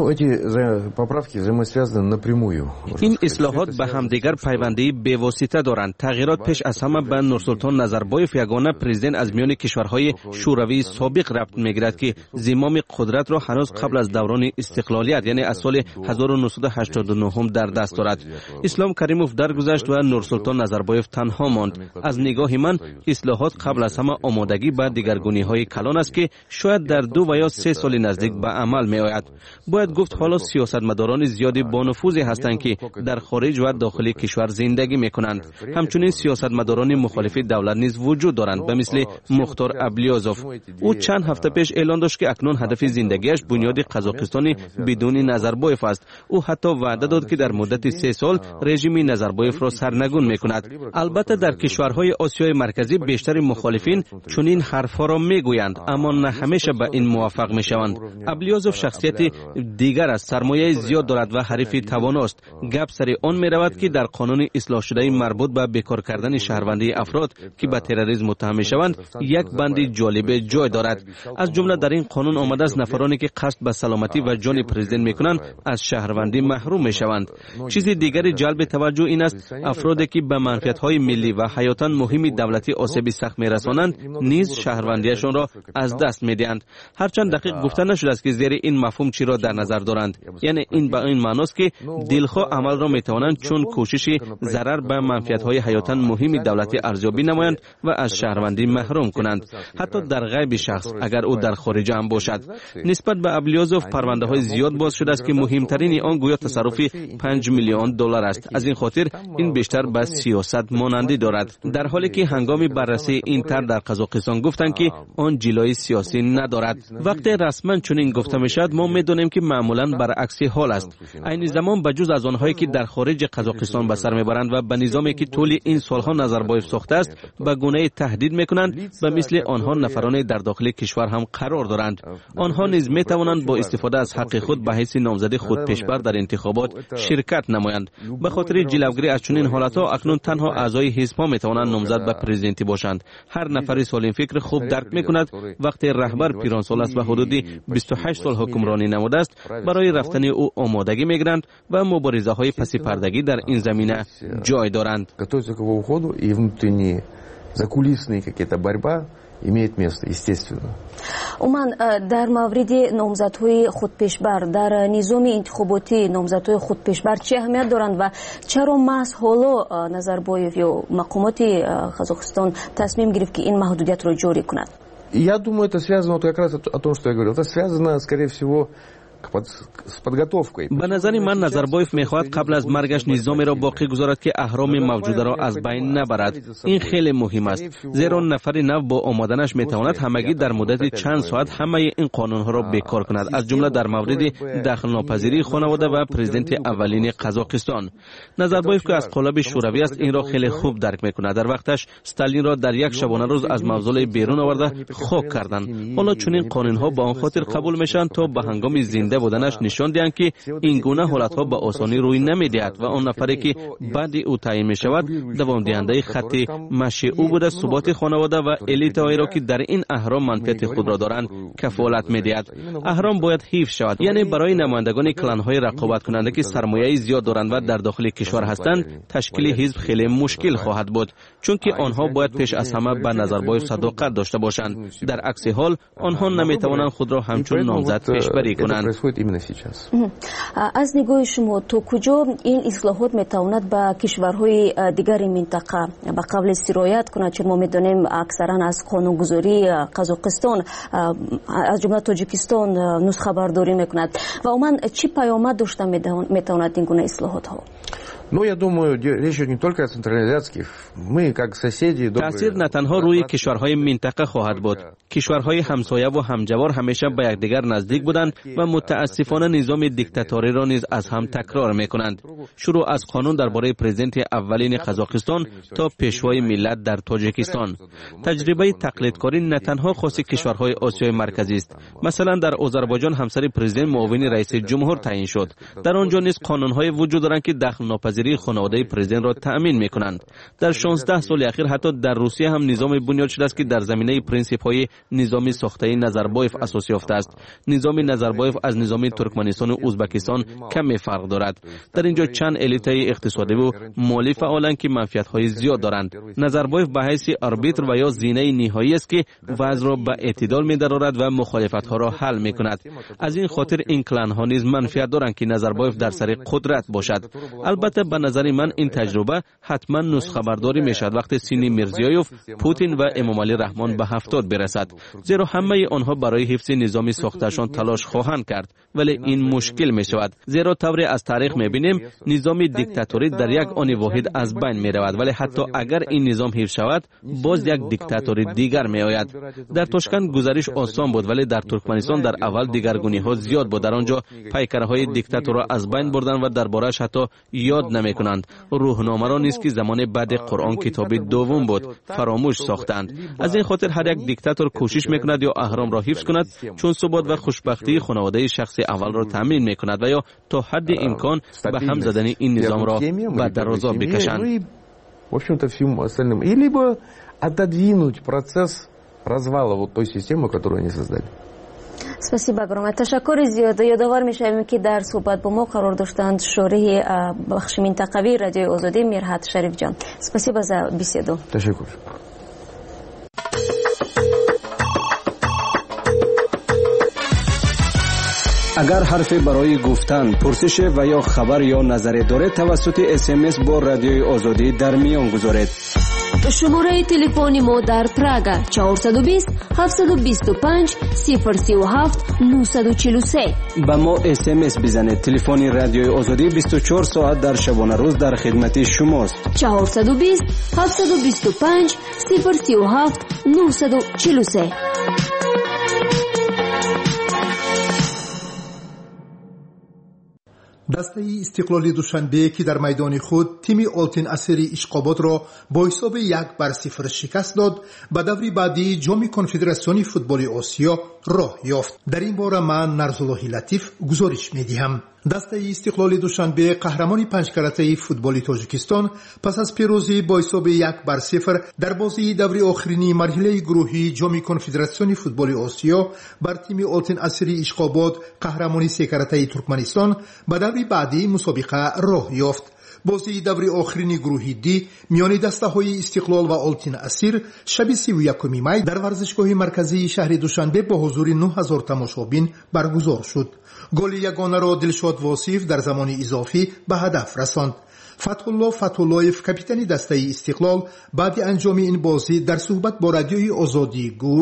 این اصلاحات به همدیگر پیوندی بی‌واسطه دارند. تغییرات پیش از همه به نورسلطان نظربایف، یگانه پرزیدنت از میان کشورهای شوروی سابق ربط میگیرد که زمام قدرت را هنوز قبل از دوران استقلالیت یعنی از سال هزار و نهصد و هشتاد و نه در دست دارد. اسلام کریموف درگذشت و نورسلطان نظربایف تنها ماند. از نگاه من اصلاحات قبل از همه آمادگی به دگرگونی‌های کلان است که شاید در دو و یا سه سال نزدیک به عمل می‌آید. باید گفت حالا سیاستمداران زیادی با نفوذی هستند که در خارج و داخل کشور زندگی میکنند. همچنین سیاستمداران مخالف دولت نیز وجود دارند، به مثل مختار ابلیازوف. او چند هفته پیش اعلان داشت که اکنون هدف زندگیش بنیاد قزاقستان بدون نظربایف است. او حتی وعده داد که در مدت سه سال رژیم نظربایف را سرنگون میکند. البته در کشورهای آسیای مرکزی بیشتر مخالفین چنین حرفها را میگویند، اما نه همیشه به این موفق میشوند. ابلیازوف شخصیت دیگر از سرمایه زیاد دارد و حریف تواناست. گپ سر آن می رود که در قانون اصلاح شده مربوط به بیکار کردن شهروندی افراد که به تروریسم متهم شوند یک بند جالب جای دارد. از جمله در این قانون آمده است نفرانی که قصد به سلامتی و جان پرزیدنت میکنند از شهروندی محروم میشوند. چیز دیگری جلب توجه این است افرادی که به منفعت‌های ملی و حیاتاً مهم دولتی آسیب سخت میرسانند نیز شهروندیشان را از دست میدهند. هرچند دقیق گفته نشده است که زیر این مفهوم چی را در نظر دارند. یعنی این به این معناست که دلخواه عمل را میتوانند چون کوشش ضرر به منفعت‌های حیاتاً مهم دولتی ارزیابی نمایند و از شهروندی محروم کنند، حتی در غیب شخص اگر او در خارج هم باشد. نسبت به ابلیازوف پرونده‌های زیاد باز شده است که مهمترین آن گویا تصرف پنج میلیون دلار است. از این خاطر این بیشتر به سیاست مانندی دارد، در حالی که هنگام بررسی این طرح در قزاقستان گفتند که آن جلوی سیاسی ندارد. وقتی رسما چنین گفته میشد ما میدونیم که معمولاً برعکس حال است. این زمان بجز از آنهایی که در خارج قزاقستان به سر میبرند و به نظامی که طول این سالها نظربایف ساخته است به گونه تهدید میکنند، به مثل آنها نفران در داخل کشور هم قرار دارند. آنها نیز میتوانند با استفاده از حق خود به حیث نامزد خود پیشبر در انتخابات شرکت نمایند. به خاطر جلوگیری از چنین حالتها اکنون تنها اعضای حزب‌ها میتوانند نامزد به پرزیدنتی باشند. هر نفر سالم فکر خوب درک میکند وقتی رهبر پیران سال است و حدود بیست و هشت سال حکمرانی نموده است، برای رفتن او آمادگی میگیرند و مبارزه های پسی پردگی در این زمینه جای دارند. имеет место, естественно. عموما در مورد نامزدهای خودپیشبر در نظام انتخاباتی نامزدهای خودپیشبر چه اهمیت دارند و چرا محض حالا نظربایف یا مقامات قزاقستان تصمیم گرفت که این محدودیت را جاری کند؟ Я думаю, это связано вот как раз о том, что я говорил. Это связано, скорее всего, به نظر من نظربایف میخواهد قبل از مرگش نظامی را باقی گذارد که اهرام موجوده را از بین نبرد. این خیلی مهم است، زیرا نفر نو با آمدنش میتواند همگی در مدت چند ساعت همه این قانونها را بیکار کند، از جمله در مورد دخل ناپذیری خانواده و پرزیدنت اولین قزاقستان. نظربایف که از قالب شوروی است این را خیلی خوب درک میکند. در وقتش استالین را در یک شبانه روز از موزل بیرون آورده خاک کردند. حالا چنین قانونها با آن خاطر قبول میشن تا به هنگام زنده بودنش نشان دهند که این گونه حالتها به آسانی روی نمیدهد و آن نفری که بعد او تعیین می شود دوام دهنده خط مشی او بوده ثبات خانواده و الیت هایی را که در این اهرام منفعت خود را دارند کفالت میدهد. اهرام باید حفظ شود، یعنی برای نمایندگان کلان های رقابت کننده که سرمایه زیاد دارند و در داخل کشور هستند تشکیل حزب خیلی مشکل خواهد بود، چون که آنها باید پیش از همه به نظربایف صداقت داشته باشند. در عکس حال آنها نمیتوانند خود را همچون نامزد پیشبری کنند. از نگاه شما تو کجا این اصلاحات میتواند به کشورهای دیگر منطقه به قبل سرایت کند؟ چون ما میدونیم اکثرا از قانونگذاری قزاقستان از جمله تاجیکستان نسخه برداری میکند و عموما چی پیامد داشته میتواند این گونه اصلاحات ها؟ Ну, я думаю, речь идет не только о централизации. Мы, как соседи, تأثیر نه تنها روی کشورهای منطقه خواهد بود. کشورهای همسایه و همجوار همیشه به یکدیگر نزدیک بودند و متاسفانه نظام دیکتاتوری را نیز از هم تکرار میکنند. شروع از قانون درباره پرزیدنت اولین قزاقستان تا پیشوای ملت در تاجیکستان. تجربه تقلیدکاری نه تنها خاص کشورهای آسیای مرکزی است. مثلا در آذربایجان همسر پرزیدنت معاون رئیس جمهور تعیین شد. در آنجا نیز قانون‌های وجود دارند که دخل ناپذیری خانواده پرزیدنت را تأمین میکنند. در شانزده سال اخیر حتی در روسیه هم نظام بنیاد شده است که در زمینه پرینسیپ‌های نظامی ساخته نظربایف اساس یافته است. نظام نظربایف از نظام ترکمنستان و ازبکستان کمی فرق دارد. در اینجا چند الیت اقتصادی و مالی فعالند که منفعت‌های زیاد دارند. نظربایف به حیث آربیتر و یا زینه نهایی است که وضع را به اعتدال می‌دارد و مخالفت‌ها را حل می‌کند. از این خاطر این کلان‌ها نیز منفعت دارند که نظربایف در سر قدرت باشد. البته به نظر من این تجربه حتما نسخه برداری میشد وقتی سینی میرزیایوف، پوتین و امام علی رحمان به هفتاد برسد، زیرا همه آنها برای حفظ نظامی ساختشان تلاش خواهند کرد، ولی این مشکل می شود، زیرا طوری از تاریخ می بینیم نظام دیکتاتوری در یک آن واحد از بین می رود، ولی حتی اگر این نظام حفظ شود باز یک دیکتاتوری دیگر می آید. در تاشکند گزارش آسان بود، ولی در ترکمنستان در اول دیگرگونی ها زیاد بود. در آنجا پیکرهای دیکتاتور را از بین بردند و دربارش حتی یاد نمی کنند. روحنامه را نیز که زمان بعد قرآن کتاب دوم بود فراموش ساختند. از این خاطر هر یک دیکتاتور کوشش میکند یا اهرام را حفظ کند، چون ثبات و خوشبختی خانواده شخص اول را تامین میکند و یا تا حد امکان به هم زدن این نظام را به درازا بکشند. В общем-то, всем остальным. И либо отодвинуть процесс развала вот той системы, которую они создали. спасибо грома. تشکر زیاد. یادآور میشویم که در صحبت با ما قرار داشتند شورای بخش منطقوی رادیوی آزادی میرحت شریف جان. спасибо за беседу. تشکر. اگر حرفی برای گفتن، پرسش و یا خبر یا نظری دارید توسط اس ام اس با رادیوی آزادی در میان گذارید. شماره تلفن ما در پراگ چهارصد و بیست هفتصد و بیست و پنج صفر سی و هفت نهصد و چهل و سه. با ما اس ام اس بزنید. تلفن رادیوی آزادی بیست و چهار ساعت در شبانه روز در خدمت شماست. چهارصد و بیست هفتصد و بیست و پنج صفر سی و هفت نهصد و چهل و سه. دسته استقلالی دوشنبه که در میدان خود تیم آلتین اسیری اشقابات را با حساب یک بر صفر شکست داد، به دور بعدی جام کنفدراسیون فوتبال آسیا راه یافت. در این باره من نرزالله لطیف گزارش میدهم. دسته استقلال دوشنبه قهرمان پنج کرته فوتبال تاجیکستان پس از پیروزی با حساب یک بر صفر در بازی دور آخرین مرحله گروهی جام کنفدراسیون فوتبال آسیا بر تیم آلتین اسیری اشقابات قهرمان سه کرته ترکمنستان به دور بعدی مسابقه راه یافت. بازی دور آخرین گروهی دی میان دسته های استقلال و آلتین اسیر شب سی و یکم می در ورزشگاه مرکزی شهر دوشنبه با حضور نه هزار تماشابین برگزار شد. گل یگانه را دلشاد واصف در زمان اضافی به هدف رساند. فتحالله فتحالله‌یف کاپیتان دسته استقلال بعد انجام این بازی در صحبت با رادیوی آزادی گفت: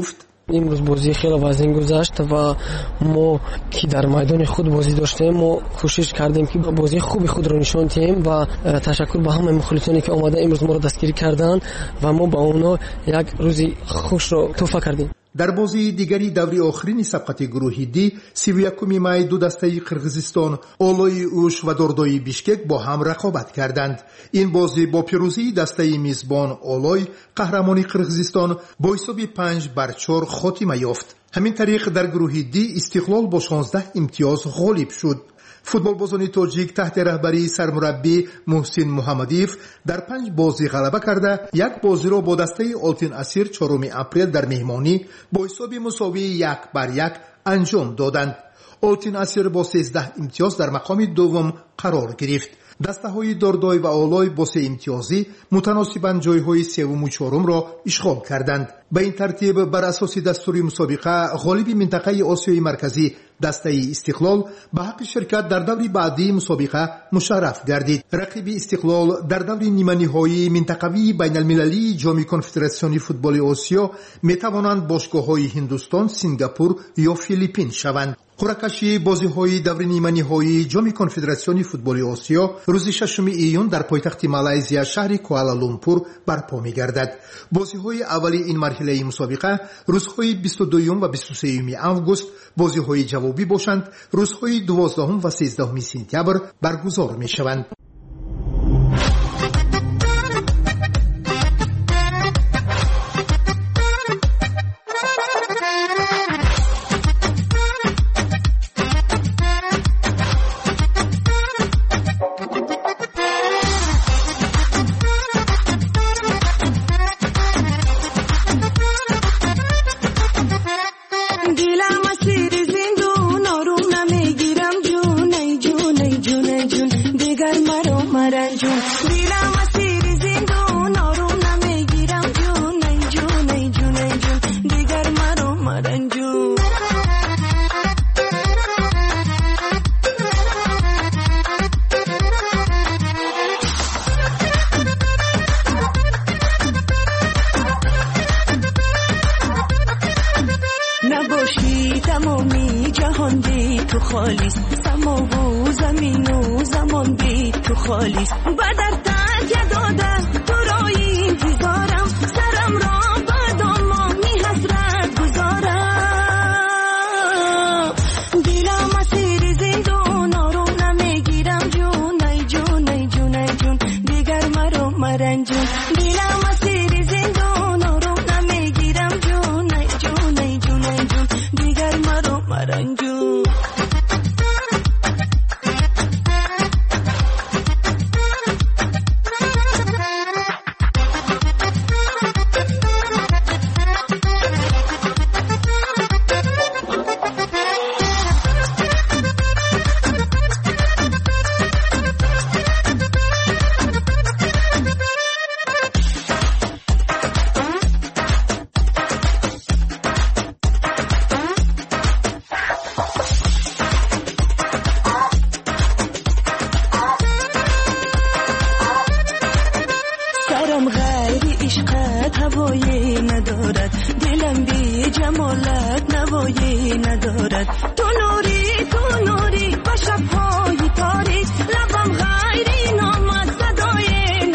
امروز بازی خیلی وزین گذشت و ما که در میدان خود بازی داشتیم ما کوشش کردیم که بازی خوبی خود را نشان دهیم و تشکر به همه مخالفانی که آمده امروز ما را دستگیری کردند و ما با اونا یک روزی خوش را تحفه کردیم. در بازی دیگری دوری آخرین سبقت گروهی دی سی و یکم مای دو دسته قرغیزستان اولوی اوش و دردوی بیشکک با هم رقابت کردند. این بازی با پیروزی دسته میزبان اولوی قهرمانی قرغیزستان با حساب پنج بر چهار خاتمه یافت. همین طریق در گروه دی استقلال با شانزده امتیاز غالب شد. فوتبالبازان تاجیک تحت رهبری سرمربی محسن محمدیف در پنج بازی غلبه کرده یک بازی را با دسته آلتین اسیر چهارم اپریل در مهمانی با حساب مساوی یک بر یک انجام دادند. آلتین اسیر با سیزده امتیاز در مقام دوم قرار گرفت. دسته های دردای و آلای با سه امتیازی متناسباً جای های سوم و چهارم را اشغال کردند. به این ترتیب بر اساس دستور مسابقه غالب منطقه آسیای مرکزی دسته استقلال به حق شرکت در دور بعدی مسابقه مشرف گردید. رقیب استقلال در دور نیمه نهایی منطقوی بین المللی جام کنفدراسیون فوتبال آسیا می توانند باشگاه های هندوستان، سنگاپور یا فیلیپین شوند. قرعه‌کشی بازی‌های دور نیمه نهایی جام کنفدراسیون فوتبال آسیا روز ششم ایون در پایتخت مالزیا شهر کوالالامپور برپا می‌گردد. بازی‌های اولی این مرحله مسابقه روزهای بیست و دو و بیست و سه آگوست، بازی‌های جوابی باشند روزهای دوازده و سیزده سپتامبر برگزار می‌شوند. نباشی تمامی جهان بی تو خالیست، سما و زمین و زمان بی تو خالیست. بدر ترک داده تو رای انتظارم، سرم را به دامانی حسرت گذارم. دلم اسیر زندان آروم نمیگیرم جون ای جون ای جون ای جون دیگر مرا مرنجون. دلم اسیر زندان آروم نمیگیرم جون ای جون ای جون ای جون دیگر مرا مرنجون. هوایی ندارد دلم بی جمالت نوایی ندارد. تو نوری تو نوری و شبهای تاریک لبم غیری نامت صدای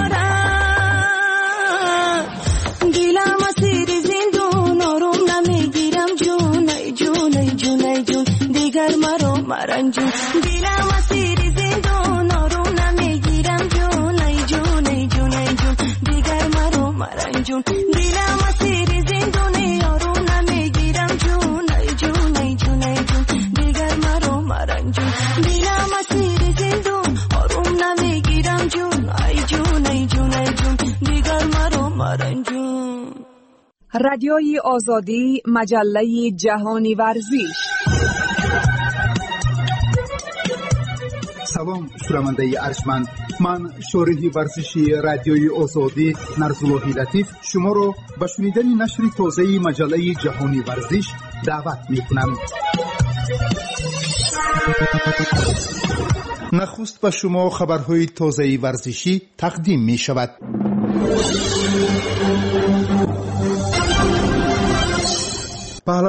ندارد. دلم اسیر زندون آروم نمیگیرم جون ای جون ای جون ای جون دیگر مرا مرنجون. دلم اسیر زندون آروم نمیگیرم جون ای جون ای جون ای جون دیگر مرا مرنجون. دلم اسیر زندونی آروم نمیگیرم جون ای جون ای جون ای جون دیگر مرا مرنجون. دلم اسیر زندون آروم نمیگیرم جون ای جون ای جون ای جون دیگر مرا مرنجون. رادیوی آزادی، مجله جهانی ورزش. سلام شنونده ارجمند، من شارح ورزشی رادیوی آزادی نرزاللهی لطیف شما را به شنیدن نشر تازه مجله جهانی ورزش دعوت می‌کنم. نخست به شما خبرهای تازه ورزشی تقدیم می‌شود.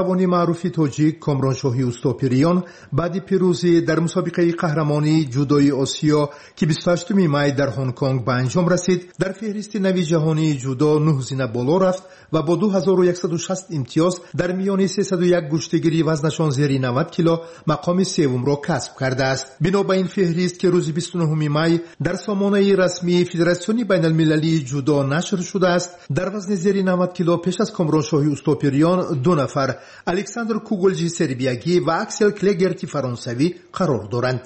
پهلوانی معروف تاجیک کامرانشاهی اوستاپریان بعد پیروزی در مسابقه قهرمانی جودوی آسیا که بیست و هشتم می در هنگ کنگ به انجام رسید در فهرست نوی جهانی جودو نه زینه بالا رفت و با دو هزار و صد و شصت امتیاز در میان سیصد و یک گشتگیری وزنشان زیر نود کیلو مقام سوم را کسب کرده است. بنا به این فهرست که روز بیست و نهم می در سامانه رسمی فدراسیون بین المللی جودو نشر شده است، در وزن زیر نود کیلو پیش از کامرانشاهی اوستاپریان دو نفر الکساندر کوگلجی سربیاگی و اکسل کلگرتی فرانسوی قرار دارند.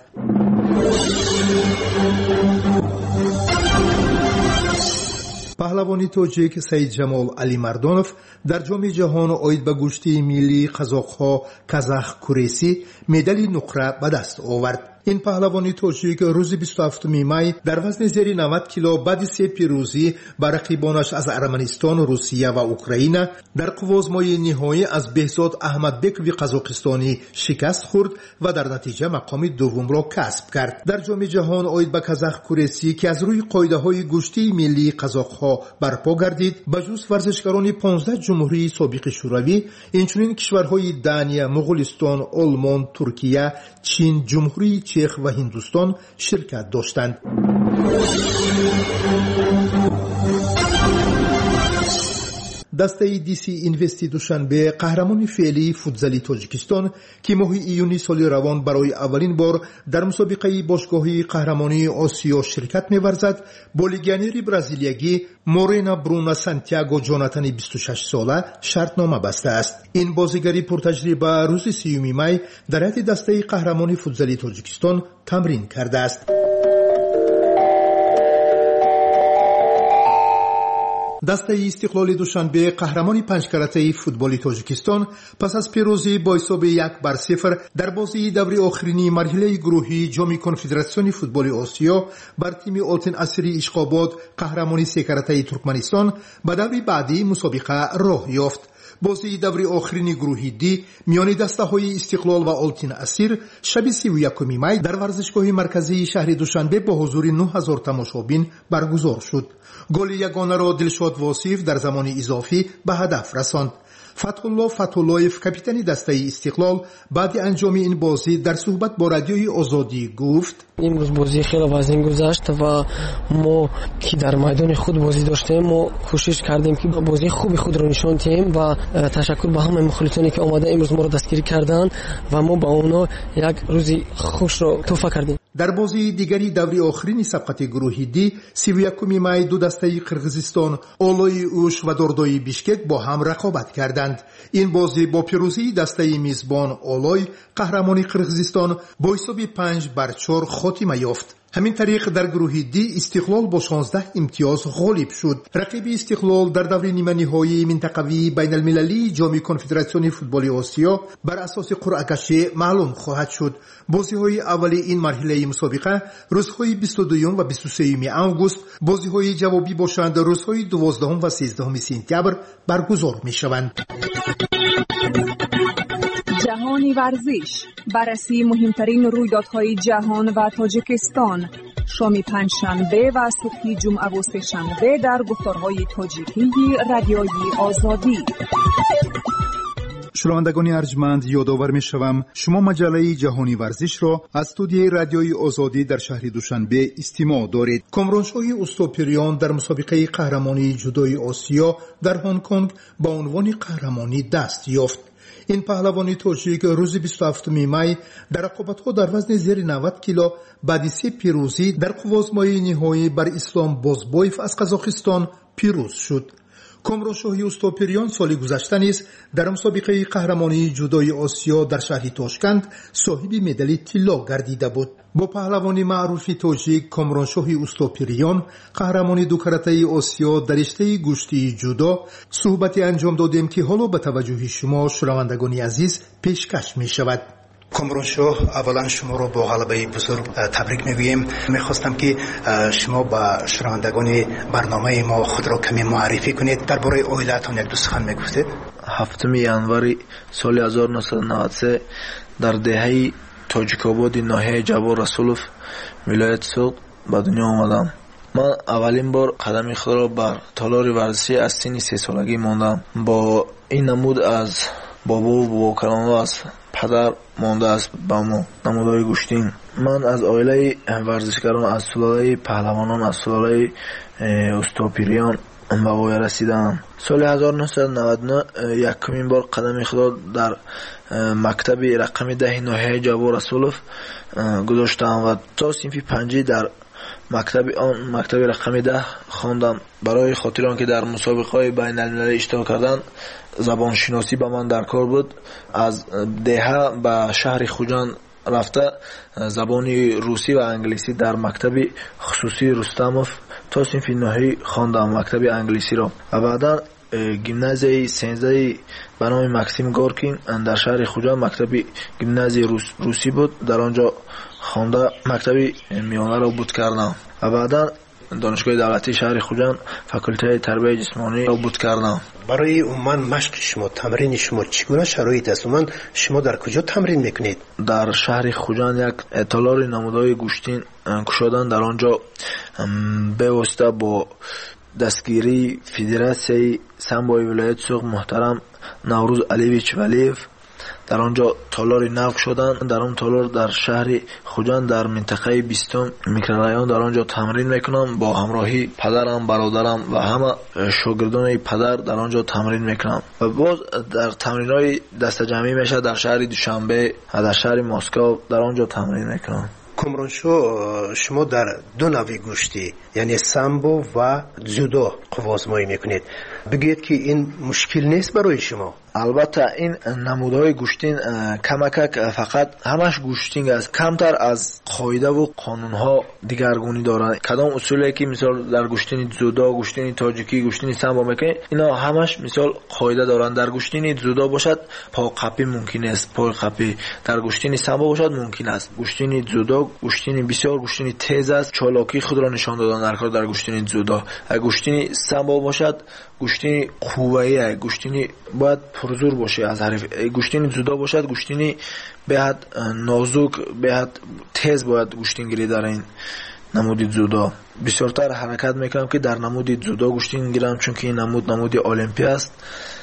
پهلوانی تاجیک سید جمال علی مردانوف در جام جهان آید به گشتی ملی قزاق‌ها کازاخ کوریسی مدال نقره به دست آورد. این پهلوانی تاجیک روز بیست و هفتم می در وزن زیر نود کیلو بعد سه پیروزی بر رقیبانش از ارمنستان، روسیه و اوکراین در قوازمای نهایی از بهزاد احمدبکوی قزاقستانی شکست خورد و در نتیجه مقام دوم را کسب کرد. در جام جهان آید به کازاخ کوریسی که از روی قاعده‌های گشتی ملی قزاق‌ها برپا گردید، بجز ورزشکاران پانزده جمهوری سابق شوروی، اینچنین کشورهای دانیا، مغولستان، آلمان، ترکیه، چین، جمهوری چخ و هندوستان شرکت داشتند. دسته دی سی اینوستی دوشنبه قهرمان فعلی فوتزالی تاجیکستان که ماه ایونی سال روان برای اولین بار در مسابقه باشگاهی قهرمانی آسیا شرکت می‌ورزد، با لیگیونر برزیلیایی مورینا برونا سانتیاگو جوناتان بیست و شش ساله شرطنامه بسته است. این بازیگری پرتجربه روز سیوم می در هیئت دسته قهرمانی فوتزالی تاجیکستان تمرین کرده است. دسته استقلال دوشنبه قهرمانی پنج کرته فوتبالی تاجیکستان پس از پیروزی با حساب یک بر صفر در بازی دوری آخرین مرحله گروهی جام کنفدراسیون فوتبال آسیا بر تیم آلتین اسیری اشقاباد قهرمانی سه کرته ترکمنستان به دوری بعدی مسابقه راه یافت. بازی دوری آخرین گروهی دی میان دسته های استقلال و آلتین اسیر شب سی و یکم می در ورزشگاه مرکزی شهر دوشنبه با حضور نه هزار تماشابین برگزار شد. گل یگانه را دلشاد واصف در زمان اضافی به هدف رساند. فتحالله فتحاللهیف کاپیتان دسته استقلال بعد انجام این بازی در صحبت با رادیوی آزادی گفت: امروز بازی خیلی وزین گذشت و ما که در میدان خود بازی داشتیم ما کوشش کردیم که بازی خوبی خود را نشان دهیم و تشکر به همه مخالفانی که آمده امروز ما را دستگیری کردند و ما با اونا یک روزی خوش را تحفه کردیم. در بازی دیگری دوری آخرین سبقت گروهی دی سی و یکم می دو دسته قرغیزستان اولای اوش و دردای بیشکک با هم رقابت کردند. این بازی با پیروزی دسته میزبان اولای قهرمانی قرغیزستان با حساب پنج بر چهار خاتمه یافت. همین طریق در گروه دی استقلال با شانزده امتیاز غالب شد. رقیب استقلال در دور نیمه نهایی منطقوی بین المللی جام کنفدراسیون فوتبال آسیا بر اساس قرعه کشی معلوم خواهد شد. بازی‌های اولی این مرحله مسابقه روزهای بیست و دو و بیست و سه آگوست، بازی‌های جوابی باشند روزهای دوازده و سیزده سپتامبر برگزار می‌شوند. جهانی ورزش، بررسی مهمترین رویدادهای جهان و تاجیکستان، شام پنجشنبه و صبح جمعه و سه‌شنبه در گفتارهای تاجیکی رادیوی آزادی. شنوندگان ارجمند، یادآور می‌شوم شما مجله جهانی ورزش را از استودیوی رادیوی آزادی در شهر دوشنبه استماع دارید. کامرانشاهی اوستاپریان در مسابقه قهرمانی جودوی آسیا در هنگ کنگ با عنوان قهرمانی دست یافت. این پهلوانی تاجیک روز بیست و هفتم می در رقابت‌ها در وزن زیر نود کیلو بعد سه پیروزی در قوازمای نهایی بر اسلام بازبایف از قزاقستان پیروز شد. کامرانشاهی اوستاپریان سال گذشته نیز در مسابقه قهرمانی جودوی آسیا در شهر تاشکند صاحب مدال طلا گردیده بود. با پهلوانی معروف تاجیک کامرانشاهی اوستاپریان قهرمانی دو کرته آسیا در رشته گشتی جودو صحبتی انجام دادیم که حالا به توجه شما شنوندگان عزیز پیشکش می شود. کامرانشاه، اولا شما رو با غلبه بزرگ تبریک میگوییم. میخواستم که شما با شنوندگان برنامه ما خود را کمی معرفی کنید، درباره عائلتان یک دو سخن میگفتید. هفتم январи соли ҳазору نهصد و نود و سه در دهه تاجیک‌آباد ناحیه جوار رسولов ولایت سوق به دنیا آمدم. من اولین بار قدم خود را بر تالار ورزشی از سن سه سالگی ماندم. با این نمود از بابا و باباکلانو از پدر مانده است با ما نمودهای گوشتین. من از عائله ورزشکاران، از سلاله پهلوانان، از سلاله استوپیریان به وای رسیدم. سال هزار و نهصد و نود و نه یکمین بار قدم خود در مکتب رقم ده ناحیه جواد رسولوف گذاشتم و تا صنف پنجی در مکتب آن مکتب رقم ده خواندم. برای خاطر آنکه در مسابقه‌های بین المللی اشتراک کردن زبان شناسی به من در کار بود. از دهه به شهر خوجان رفته زبان روسی و انگلیسی در مکتب خصوصی رستموف تا صنف نهایی خواندم مکتب انگلیسی را و بعدا گیمنازیای سنزده به نام مکسیم گورکین در شهر خوجان مکتب گیمنازی روس روسی بود. در آنجا خوانده مکتب میانه را بود کردم و بعدا دانشگاه دولتی شهر خوجان فاکولته تربیت جسمانی را بود کردم. برای عموما مشق شما، تمرین شما چگونه شرایط است؟ عموما شما در کجا تمرین میکنید؟ در شهر خوجان یک تالار نمودهای گوشتین کشادن. در آنجا به واسطه با دستگیری فدراسیای سامبوی ولایت سوق محترم نوروز علیویچ ولیف در آنجا تالار نو شدن. در آن تالار در شهر خوجان در منطقه بیستم میکرورایون در آنجا تمرین میکنم با همراهی پدرم، برادرم و همه شاگردان پدر در آنجا تمرین میکنم و باز در تمرین‌های دست جمعی میشه در شهر دوشنبه و در شهر مسکو در آنجا تمرین میکنم. کامرانشو، شما در دو نوع گوشتی یعنی سامبو و جودو قوازمایی میکنید. بگید که این مشکل نیست برای شما؟ البته این نمودهای گوشتین کمکک فقط همش گوشتینگ است، کمتر از قاعده و قانونها دیگرگونی دارند. کدام اصولی که مثال در گوشتین جودو، گوشتین تاجیکی، گوشتین سامبو میکنید اینا همش مثال قاعده دارند. در گوشتین جودو باشد پا قپی ممکن است، پای قپی. در گوشتین سامبو باشد ممکن است. گوشتین جودو گوشتین بسیار گوشتین تیز است، چالاکی خود را نشان دادن در کار در گوشتین جودو. اگر گوشتین سامبو باشد گوشتین قوایی است، گوشتین باید پرزور باشه از حریف. گوشتین جودو باشد گوشتین بهت نازک، بهت تیز باید گوشتین گیری در این نمود جودو. بسیارتر حرکت میکنم که در نمود جودو گوشتین گیرم چون که این نمود نمود المپی است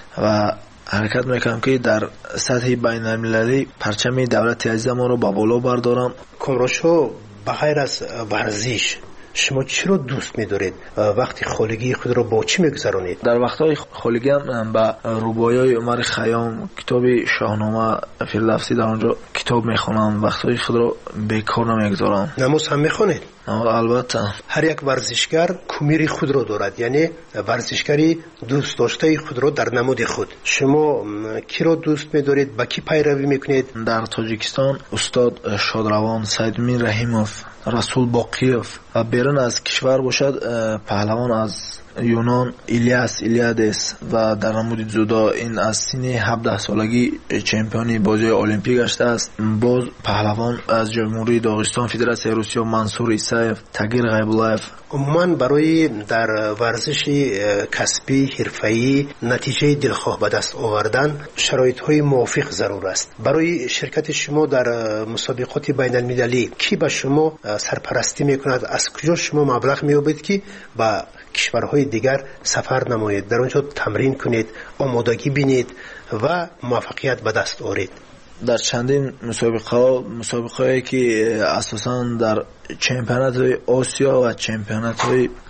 و حرکت میکنم که در سطح بین المللی پرچم دولت عزیز ما رو با بالا بردارم. کامرانشو، بغیر از ورزش شما چی رو دوست می‌دارید؟ وقتی خالگی خود رو با چی می‌گذرونید؟ در وقت‌های خالگی هم با رباعی‌های عمر خیام، کتاب شاهنامه فردوسی در آنجا کتاب می‌خونم. وقت‌های خود رو بیکار نمی‌گذارم. نماز هم می‌خونید؟ البته. هر یک ورزشکار کمیری خود رو دارد، یعنی ورزشکاری دوست داشته خود رو در نمود خود. شما کی رو دوست می‌دارید؟ با کی پیروی می‌کنید؟ در تاجیکستان استاد شادروان، سیدمین رحیموف، رسول باقیوف و بیرون از کشور باشد پهلوان از یونان ایلیاس ایلیادس و در نمود جودو این از سن هفده سالگی چمپیون بازی المپیک گشته است. باز پهلوان از جمهوری داغستان فدراسیون روسیه منصور ایسایف، تغییر غیب‌اللهیف. عموما برای در ورزش کسبی حرفه‌ای نتیجه دلخواه به دست آوردن شرایط‌های موافق ضرور است. برای شرکت شما در مسابقات بین المللی کی به شما سرپرستی میکند؟ از کجا شما مبلغ مییابید که با کشورهای دیگر سفر نمایید، در اونجا تمرین کنید، آمادگی بینید و موفقیت به دست آورید؟ در چندین مسابقه مسابقه‌ای که اساساً در چمپیونات آسیا و چمپیونات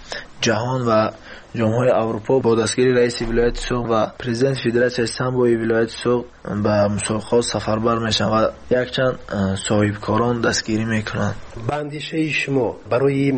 جهان و جام‌های اروپا با دستگیری رئیس ولایت سوق و پرزیدنت فدراسیون سامبوی ولایت سوق به مسابقات سفربر میشن و یک چند صاحبکاران دستگیری میکنن. اندیشه شما برای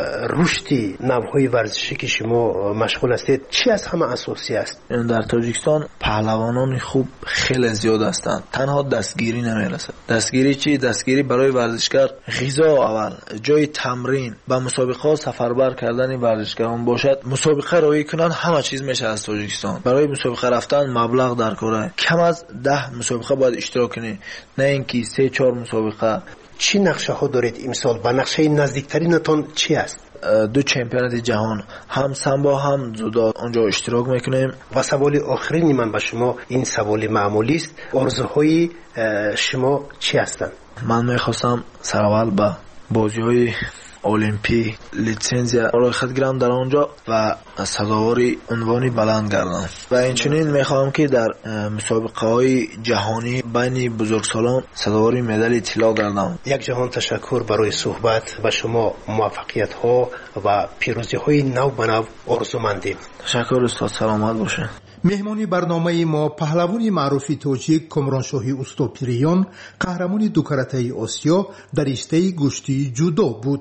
رشد نوع‌های ورزشی که شما مشغول هستید چی از همه اساسی است؟ در تاجیکستان پهلوانان خوب خیلی زیاد هستند، تنها دستگیری نمیرسد. دستگیری چی؟ دستگیری برای ورزشکار غذا اول، جای تمرین، با مسابقات سفربر کردن ورزشکاران باشد. مسابقه روی کنن همه چیز میشه از تاجیکستان. برای مسابقه رفتن مبلغ در کاره، کم از ده مسابقه باید اشتراک کنی، نه اینکه سه چهار مسابقه. چی نقشه ها دارید امسال؟ با نقشه نزدیکترینتون چی است؟ دو چمپیونات جهان، هم سامبو هم جودو آنجا اشتراک میکنیم. و سوال آخرین من به شما، این سوال معمولی است، آرزوهای شما چی هستند؟ من میخواستم سراول با بازی های المپی لیسانس را خود گیرم در آنجا و سزاواری عنوانی بلند گردم و اینچنین میخواهم که در مسابقه های جهانی بین بزرگسالان سزاواری مدال طلا گردم. یک جهان تشکر برای صحبت. به شما موفقیت ها و پیروزی های نو به نو آرزومندیم. تشکر استاد، سلامت باشه. مهمانی برنامه ما پهلوانی معروفی توجیک کامرانشاهی اوستاپیریان قهرمان دو کرته آسیا در رشته گشتی جودو بود.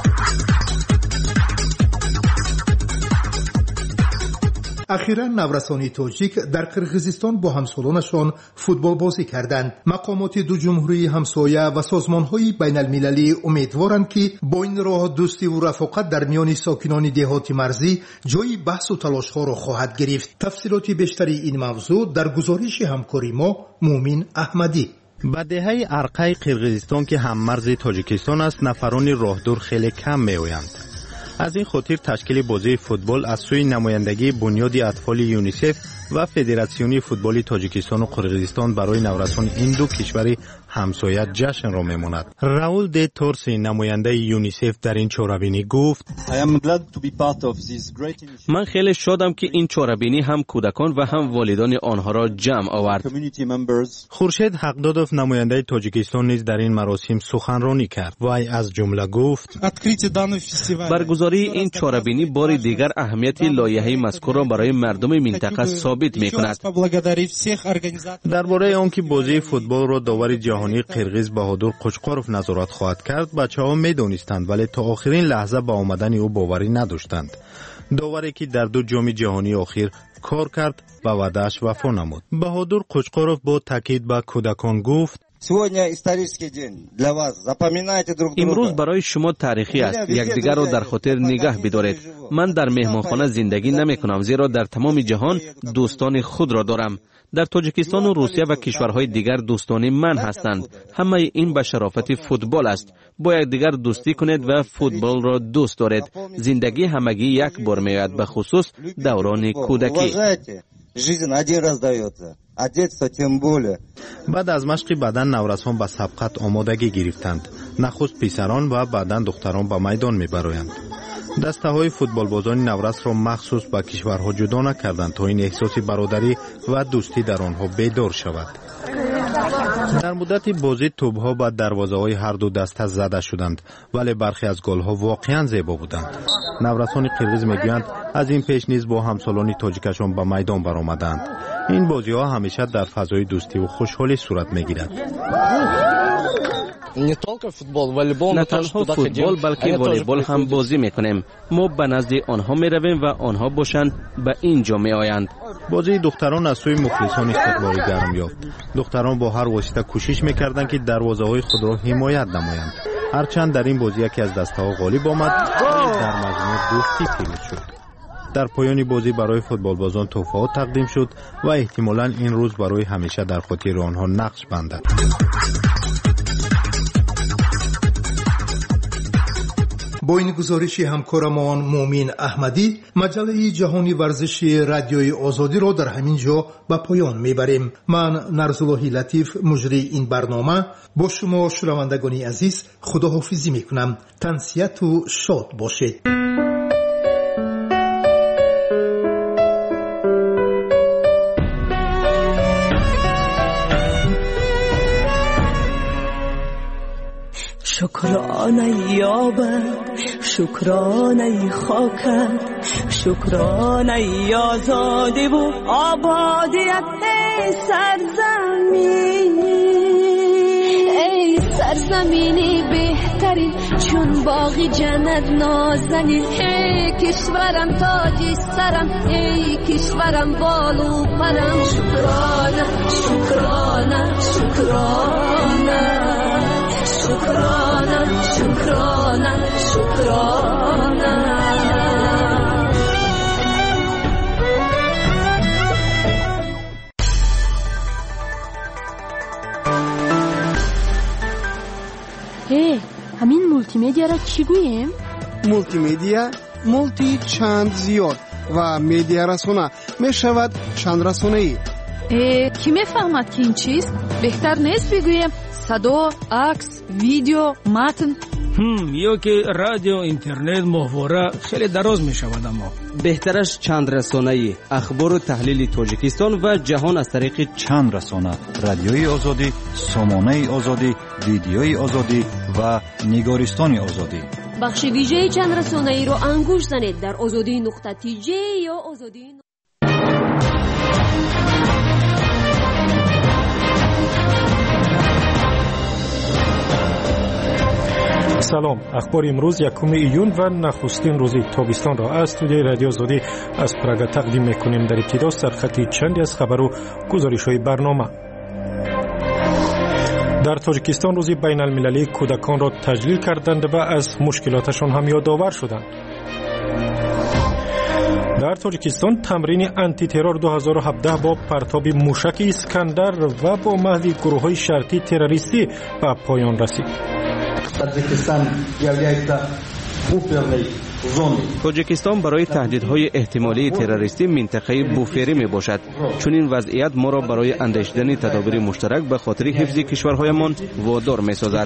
اخیراً نورسانی تاجیک در قرقیزستان با همسالانشان فوتبال بازی کردند. مقامات دو جمهوری همسایه و سازمان‌های بین المللی امیدوارند که با این راه دوستی و رفاقت در میان ساکنان دهات مرزی جای بحث و تلاش‌ها را خواهد گرفت. تفصیلات بیشتری این موضوع در گزارش همکاری ما مومین احمدی. به دهه ارقای قرقیزستان که هم مرز تاجیکستان است، نفران راهدور خیلی کم می‌آیند. از این خاطر تشکیل بازی فوتبال از سوی نمایندگی بنیاد اطفال یونیسف و فدراسیون فوتبال تاجیکستان و قرقیزستان برای نورسان این دو کشور همسایه جشن را میماند. راول د تورسی نماینده یونیسف در این چهاربینی گفت: من خیلی شادم که این چهاربینی هم کودکان و هم والدان آنها را جمع آورد. خورشید حقدادوف نماینده تاجیکستان نیز در این مراسم سخنرانی کرد. وی از جمله گفت: برگزاری این چهاربینی بار دیگر اهمیت لایحه مذکور را برای مردم منطقه ثابت می‌کند. درباره آنکه بازی فوتبال را داور جهانی قرقیز بهادر قوچقاروف نظارت خواهد کرد، بچه‌ها می‌دانستند ولی تا آخرین لحظه با آمدن او باوری نداشتند. داوری که در دو جام جهانی اخیر کار کرد و وعده‌اش وفا نمود. بهادر قوچقاروف با تاکید به کودکان گفت: امروز برای شما تاریخی است. یکدیگر را در خاطر نگاه بدارید. من در مهمانخانه زندگی نمی کنم، زیرا در تمام جهان دوستان خود را دارم. در تاجیکستان و روسیه و کشورهای دیگر دوستان من هستند. همه این به شرافت فوتبال است. با یکدیگر دوستی کنید و فوتبال را دوست دارید. زندگی همگی یک بار میآید، به خصوص دوران کودکی. بعد از مشق بدن نورسان به سبقت آمادگی گرفتند. نخست پسران و بعداً دختران به میدان میبرایند. دسته های فوتبال بازان نورس را مخصوص به کشورها جدا نکردند تا این احساس برادری و دوستی در آنها بیدار شود. در مدت بازی توپ‌ها به دروازه‌های هر دو دسته زده شدند، ولی برخی از گل‌ها واقعاً زیبا بودند. نورسان قرقیز میگویند از این پیش نیز با همسالان تاجیکشان به میدان برآمدند. این بازی‌ها همیشه در فضای دوستی و خوشحالی صورت می‌گیرد. نه تنها فوتبال بلکه والیبال هم بازی میکنیم. ما به نزد آنها میرویم و آنها باشند به اینجا میآیند. بازی دختران از سوی مخلصان استقبالی گرم یافت. دختران با هر واسطه کوشش میکردند که دروازه‌های خود را حمایت نمایند. هرچند در این بازی یکی از دسته‌ها غالب آمد، در مجموع دوستی پیروز شد. در پایان بازی برای فوتبال بازان تحفه‌ها تقدیم شد و احتمالاً این روز برای همیشه در خاطر آنها نقش بندد. با این گزارش همکارمان مومین احمدی، مجله جهانی ورزش رادیوی آزادی را در همین جا به پایان میبریم. من نرزاللهی لطیف مجری این برنامه با شما شنوندگان عزیز خداحافظی میکنم. تنسیت و شاد باشید. شکرانه یابد، شکرانه خاکت، شکرانه آزادی و آبادیت. ای سرزمین، ای سرزمینی بهترین، چون باغی جنت نازنین. ای کشورم تاجی سرم، ای کشورم بالو پرم. شکرانه شکرانه شکرانه شکرانه شکرانه شکرانه. هی، همین مولتی میدیا را چی گوییم؟ مولتی میدیا، مولتی چند زیاد و میدیا رسانه می شود چند رسانه ای. کی میفهمد که این چیست؟ بهتر نیست بگویم صدا، عکس، ویدیو، متن. هم یا که رادیو اینترنت ماهواره خیلی دراز می شود. اما بهترش چند رسانه‌ای اخبار و تحلیل تاجیکستان و جهان از طریق چند رسانه: رادیوی آزادی، سامانه آزادی، ویدیوی آزادی و نگارستان آزادی. بخش ویژه چند رسانه‌ای رو انگوش زنید در آزادی نقطه تی جی یا آزادی. سلام، اخبار امروز یکم ایون و نخستین روز تابستان را از استودیوی رادیو آزادی از پراگ تقدیم میکنیم. در ابتدا سرخط چندی از خبر و گزارش‌های برنامه. در تاجیکستان روز بین المللی کودکان را تجلیل کردند و از مشکلاتشان هم یادآور شدند. در تاجیکستان تمرین آنتی ترور دو هزار و هفده با پرتاب موشک اسکندر و با محو گروه‌های شرطی تروریستی به پایان رسید. تاجیکستان برای تهدیدهای احتمالی تروریستی منطقه بوفری می باشد. چون این وضعیت ما را برای اندیشیدن تدابیر مشترک به خاطر حفظ کشورهایمان وادار می سازد.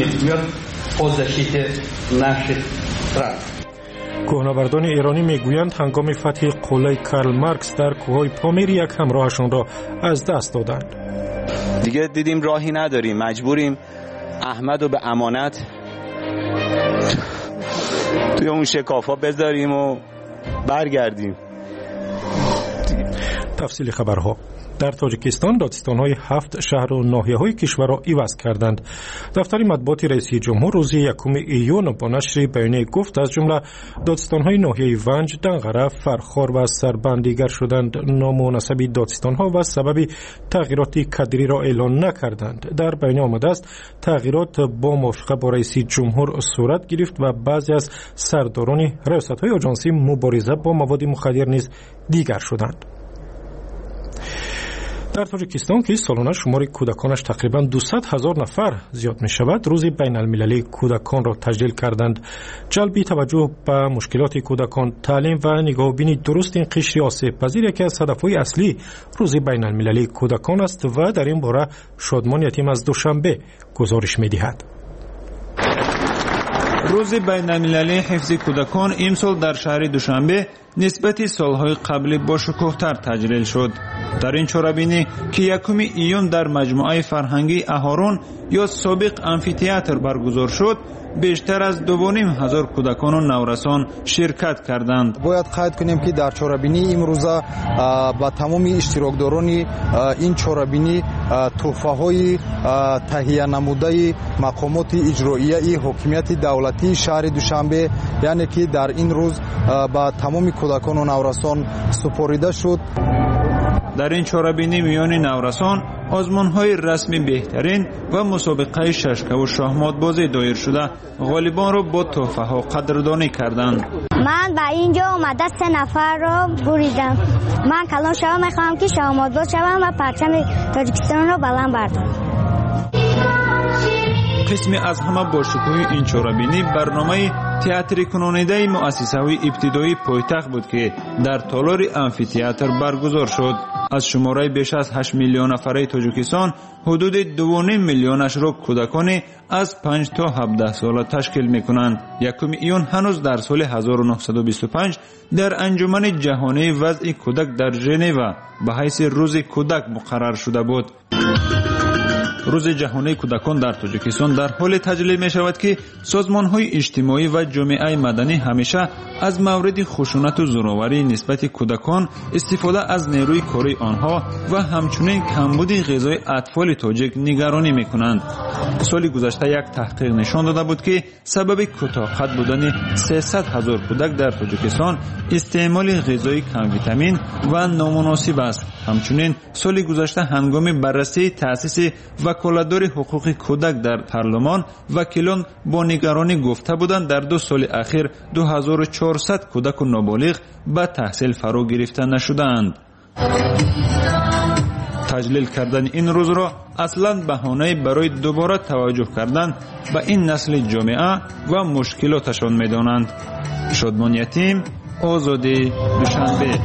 کوهنوردان ایرانی میگویند هنگام فتح قلعه کارل مارکس در کوههای پامیر یک همراهشان را از دست دادند. دیگه دیدیم راهی نداریم، مجبوریم احمد رو به امانت توی اون شکافا بذاریم و برگردیم. تفصیل خبرها. در تاجیکستان دادستان‌های هفت شهر و ناحیه‌های کشور را عوض کردند. دفتر مطبوعات رئیس جمهور روز یکم ایون با نشر بیانیه گفت از جمله دادستان‌های ناحیه ونج، دنغره، فرخار و سربند دیگر شدند. نام و نسب دادستان‌ها و سبب تغییرات کادری را اعلان نکردند. در بیانیه آمده است تغییرات با موافقه با رئیس جمهور صورت گرفت و بعضی از سرداران ریاست‌های آژانسی مبارزه با مواد مخدر نیز دیگر شدند. در تاجیکستان که سالانه شمار کودکانش تقریباً دویست هزار نفر زیاد می شود، روز بین المللی کودکان را تجلیل کردند. جلب توجه به مشکلات کودکان، تعلیم و نگاهبینی درست این قشر آسیب پذیر یکی از هدفهای اصلی روز بین المللی کودکان است و در این باره شادمان یتیم از دوشنبه گزارش می دهد. روز بین المللی حفظ کودکان امسال در شهر دوشنبه نسبت سالهای قبل با شکوه‌تر تجلیل شد. در این چاره‌بینی که یکم ایون در مجموعه فرهنگی اهارون یا سابق امفی‌تئاتر برگزار شد، بیشتر از دو و نیم هزار کودکان و نورسان شرکت کردند. باید قید کنیم که در چاره‌بینی امروزه با تمام اشتراکداران این چاره‌بینی تحفه‌های تهیه نموده مقامات اجرایی حکومت دولتی شهر دوشنبه، یعنی که در این روز با تمام کودکان و نورسان سپرده شد. در این چاره‌بینی میان نورسان آزمون‌های رسمی بهترین و مسابقه ششکه و شاهمات بازی دایر شده غالبان را با تحفه‌ها قدردانی کردند. من با اینجا اومده سه نفر رو بریدم. من کلان شما میخوام که شاهمات باز شوم و پرچم تاجیکستان رو بلند بردارم. قسمی از همه با شکوه این چاره‌بینی برنامه تئاتر کنونیده مؤسسه‌های ابتدایی پایتخت بود که در تالار امفی‌تئاتر برگزار شد. از شماره بیش از هشت میلیون نفره تاجیکستان حدود دو و نیم میلیونش را کودکان از پنج تا هفده ساله تشکیل می‌کنند. یکم ایون هنوز در سال هزار و نهصد و بیست و پنج در انجمن جهانی وضع کودک در ژنو به حیث روز کودک مقرر شده بود. روز جهانی کودکان در تاجیکستان در حال تجلیل می شود که سازمان‌های اجتماعی و جامعه مدنی همیشه از مورد خشونت و زورآوری نسبت کودکان، استفاده از نیروی کاری آنها و همچنین کمبود غذای اطفال تاجیک نگرانی می کنند. سال گذشته یک تحقیق نشان داده بود که سبب کوتاه‌قد بودن سیصد هزار کودک در تاجیکستان استعمال غذای کم ویتامین و نامناسب است. همچنین سال گذشته هنگام بررسی تأسیس وکالتدار حقوق کودک در پارلمان، وکیلان با نگرانی گفته بودند در دو سال اخیر دو هزار و چهارصد کودک و نابالغ به تحصیل فرا گرفته نشدند. تجلیل کردن این روز را اصلاً بهانه برای دوباره توجه کردن به این نسل جامعه و مشکلاتشان می‌دانند. شادمان یتیم، آزادی، دوشنبه.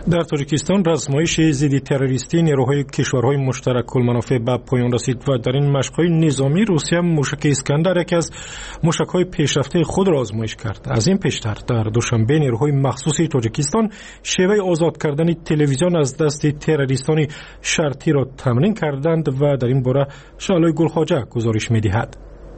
در تاجیکستان رزمایش ضد تروریستی نیروهای کشورهای مشترک المنافع به پایان رسید و در این مشق‌های نظامی روسیه موشک اسکندر یکی از موشک‌های پیشرفته خود را آزمایش کرد. از این پیشتر در دوشنبه نیروهای مخصوص تاجیکستان شیوه آزاد کردن تلویزیون از دست تروریستان شرطی را تمرین کردند و در این باره شعلای گلخواجه گزارش می‌دهد.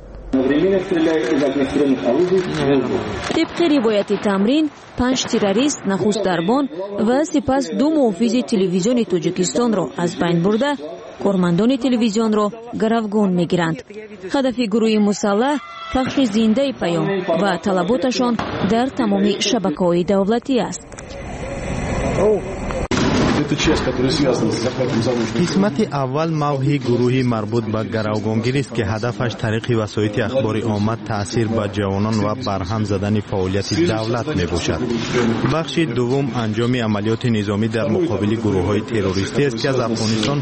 طبق روایت تمرین پنج تروریست نخست دربان و سپس دو محافظ تلویزیون تاجیکستان را از بین برده کارمندان تلویزیون را گروگان میگیرند. هدف گروه مسلح پخش زنده پیام و طلباتشان در تمام شبکه‌های دولتی است. قسمت اول موضوع گروهی مربوط به گروگانگیری است که هدفش طریق وسایط اخباری آمد تاثیر به جوانان و برهم زدن فعالیت دولت می باشد. بخش دوم انجام عملیات نظامی در مقابل گروه های تروریستی است که از افغانستان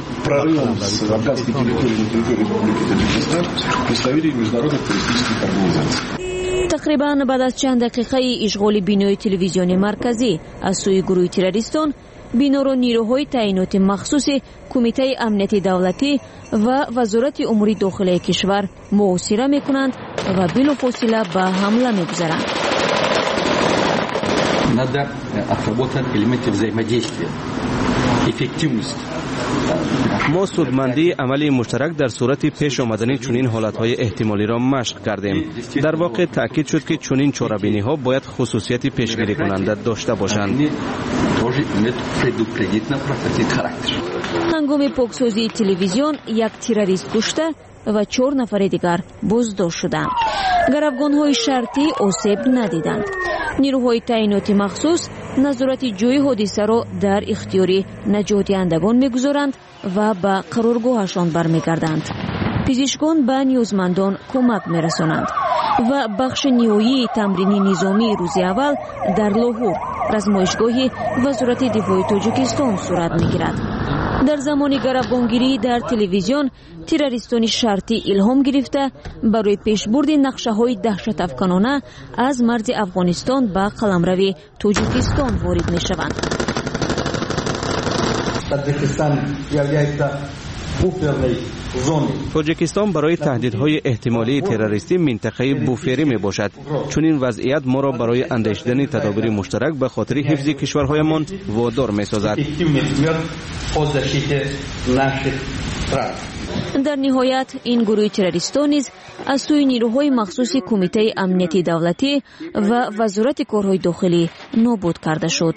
تقریبا بعد از چند دقیقه اشغال بینای تلویزیون مرکزی از سوی گروه تروریستان، بینا را نیروهای تعیینات مخصوص کمیته امنیت دولتی و وزارت امور داخلی کشور محاصره میکنند و بلافاصله به حمله میگذارند. Надо отработать элементы взаимодействия, эффективность. ما سودمندی عملی مشترک در صورت پیش آمدن چنین حالتهای احتمالی را مشق کردیم. در واقع تأکید شد که چنین چاره‌بینی ها باید خصوصیت پیشگیری کننده داشته باشند. هنگام پاکسازی تلویزیون یک تروریست کشته و چهار نفر دیگر بازداشت شدند. گروگان‌های شرطی آسیب ندیدند. نیروهای تعیینات مخصوص نظارت جوی حادثه را در اختیار نجات دهندگان می‌گذارند و به قرارگاهشان برمیگردند. پزشکان به نیازمندان کمک می‌رسانند و بخش نیرویی تمرینی نظامی روز اول در لاهور رزمایشگاه وزارت دفاع تاجیکستان صورت می‌گیرد. در زمان گروگانگیری در تلویزیون تروریستان شرطی الهام گرفته برای پیشبرد نقشه‌های دهشت افکنانه از مرز افغانستان به قلمرو تاجیکستان وارد می‌شوند. تاجیکستان برای تهدیدهای احتمالی تروریستی منطقه بوفری می باشد. چون این وضعیت ما را برای اندیشیدن تدابیر مشترک به خاطر حفظ کشورهایمان وادار می سازد. در نهایت این گروه تروریستان نیز از سوی نیروهای مخصوص کمیته امنیت دولتی و وزارت کارهای داخلی نابود کرده شد.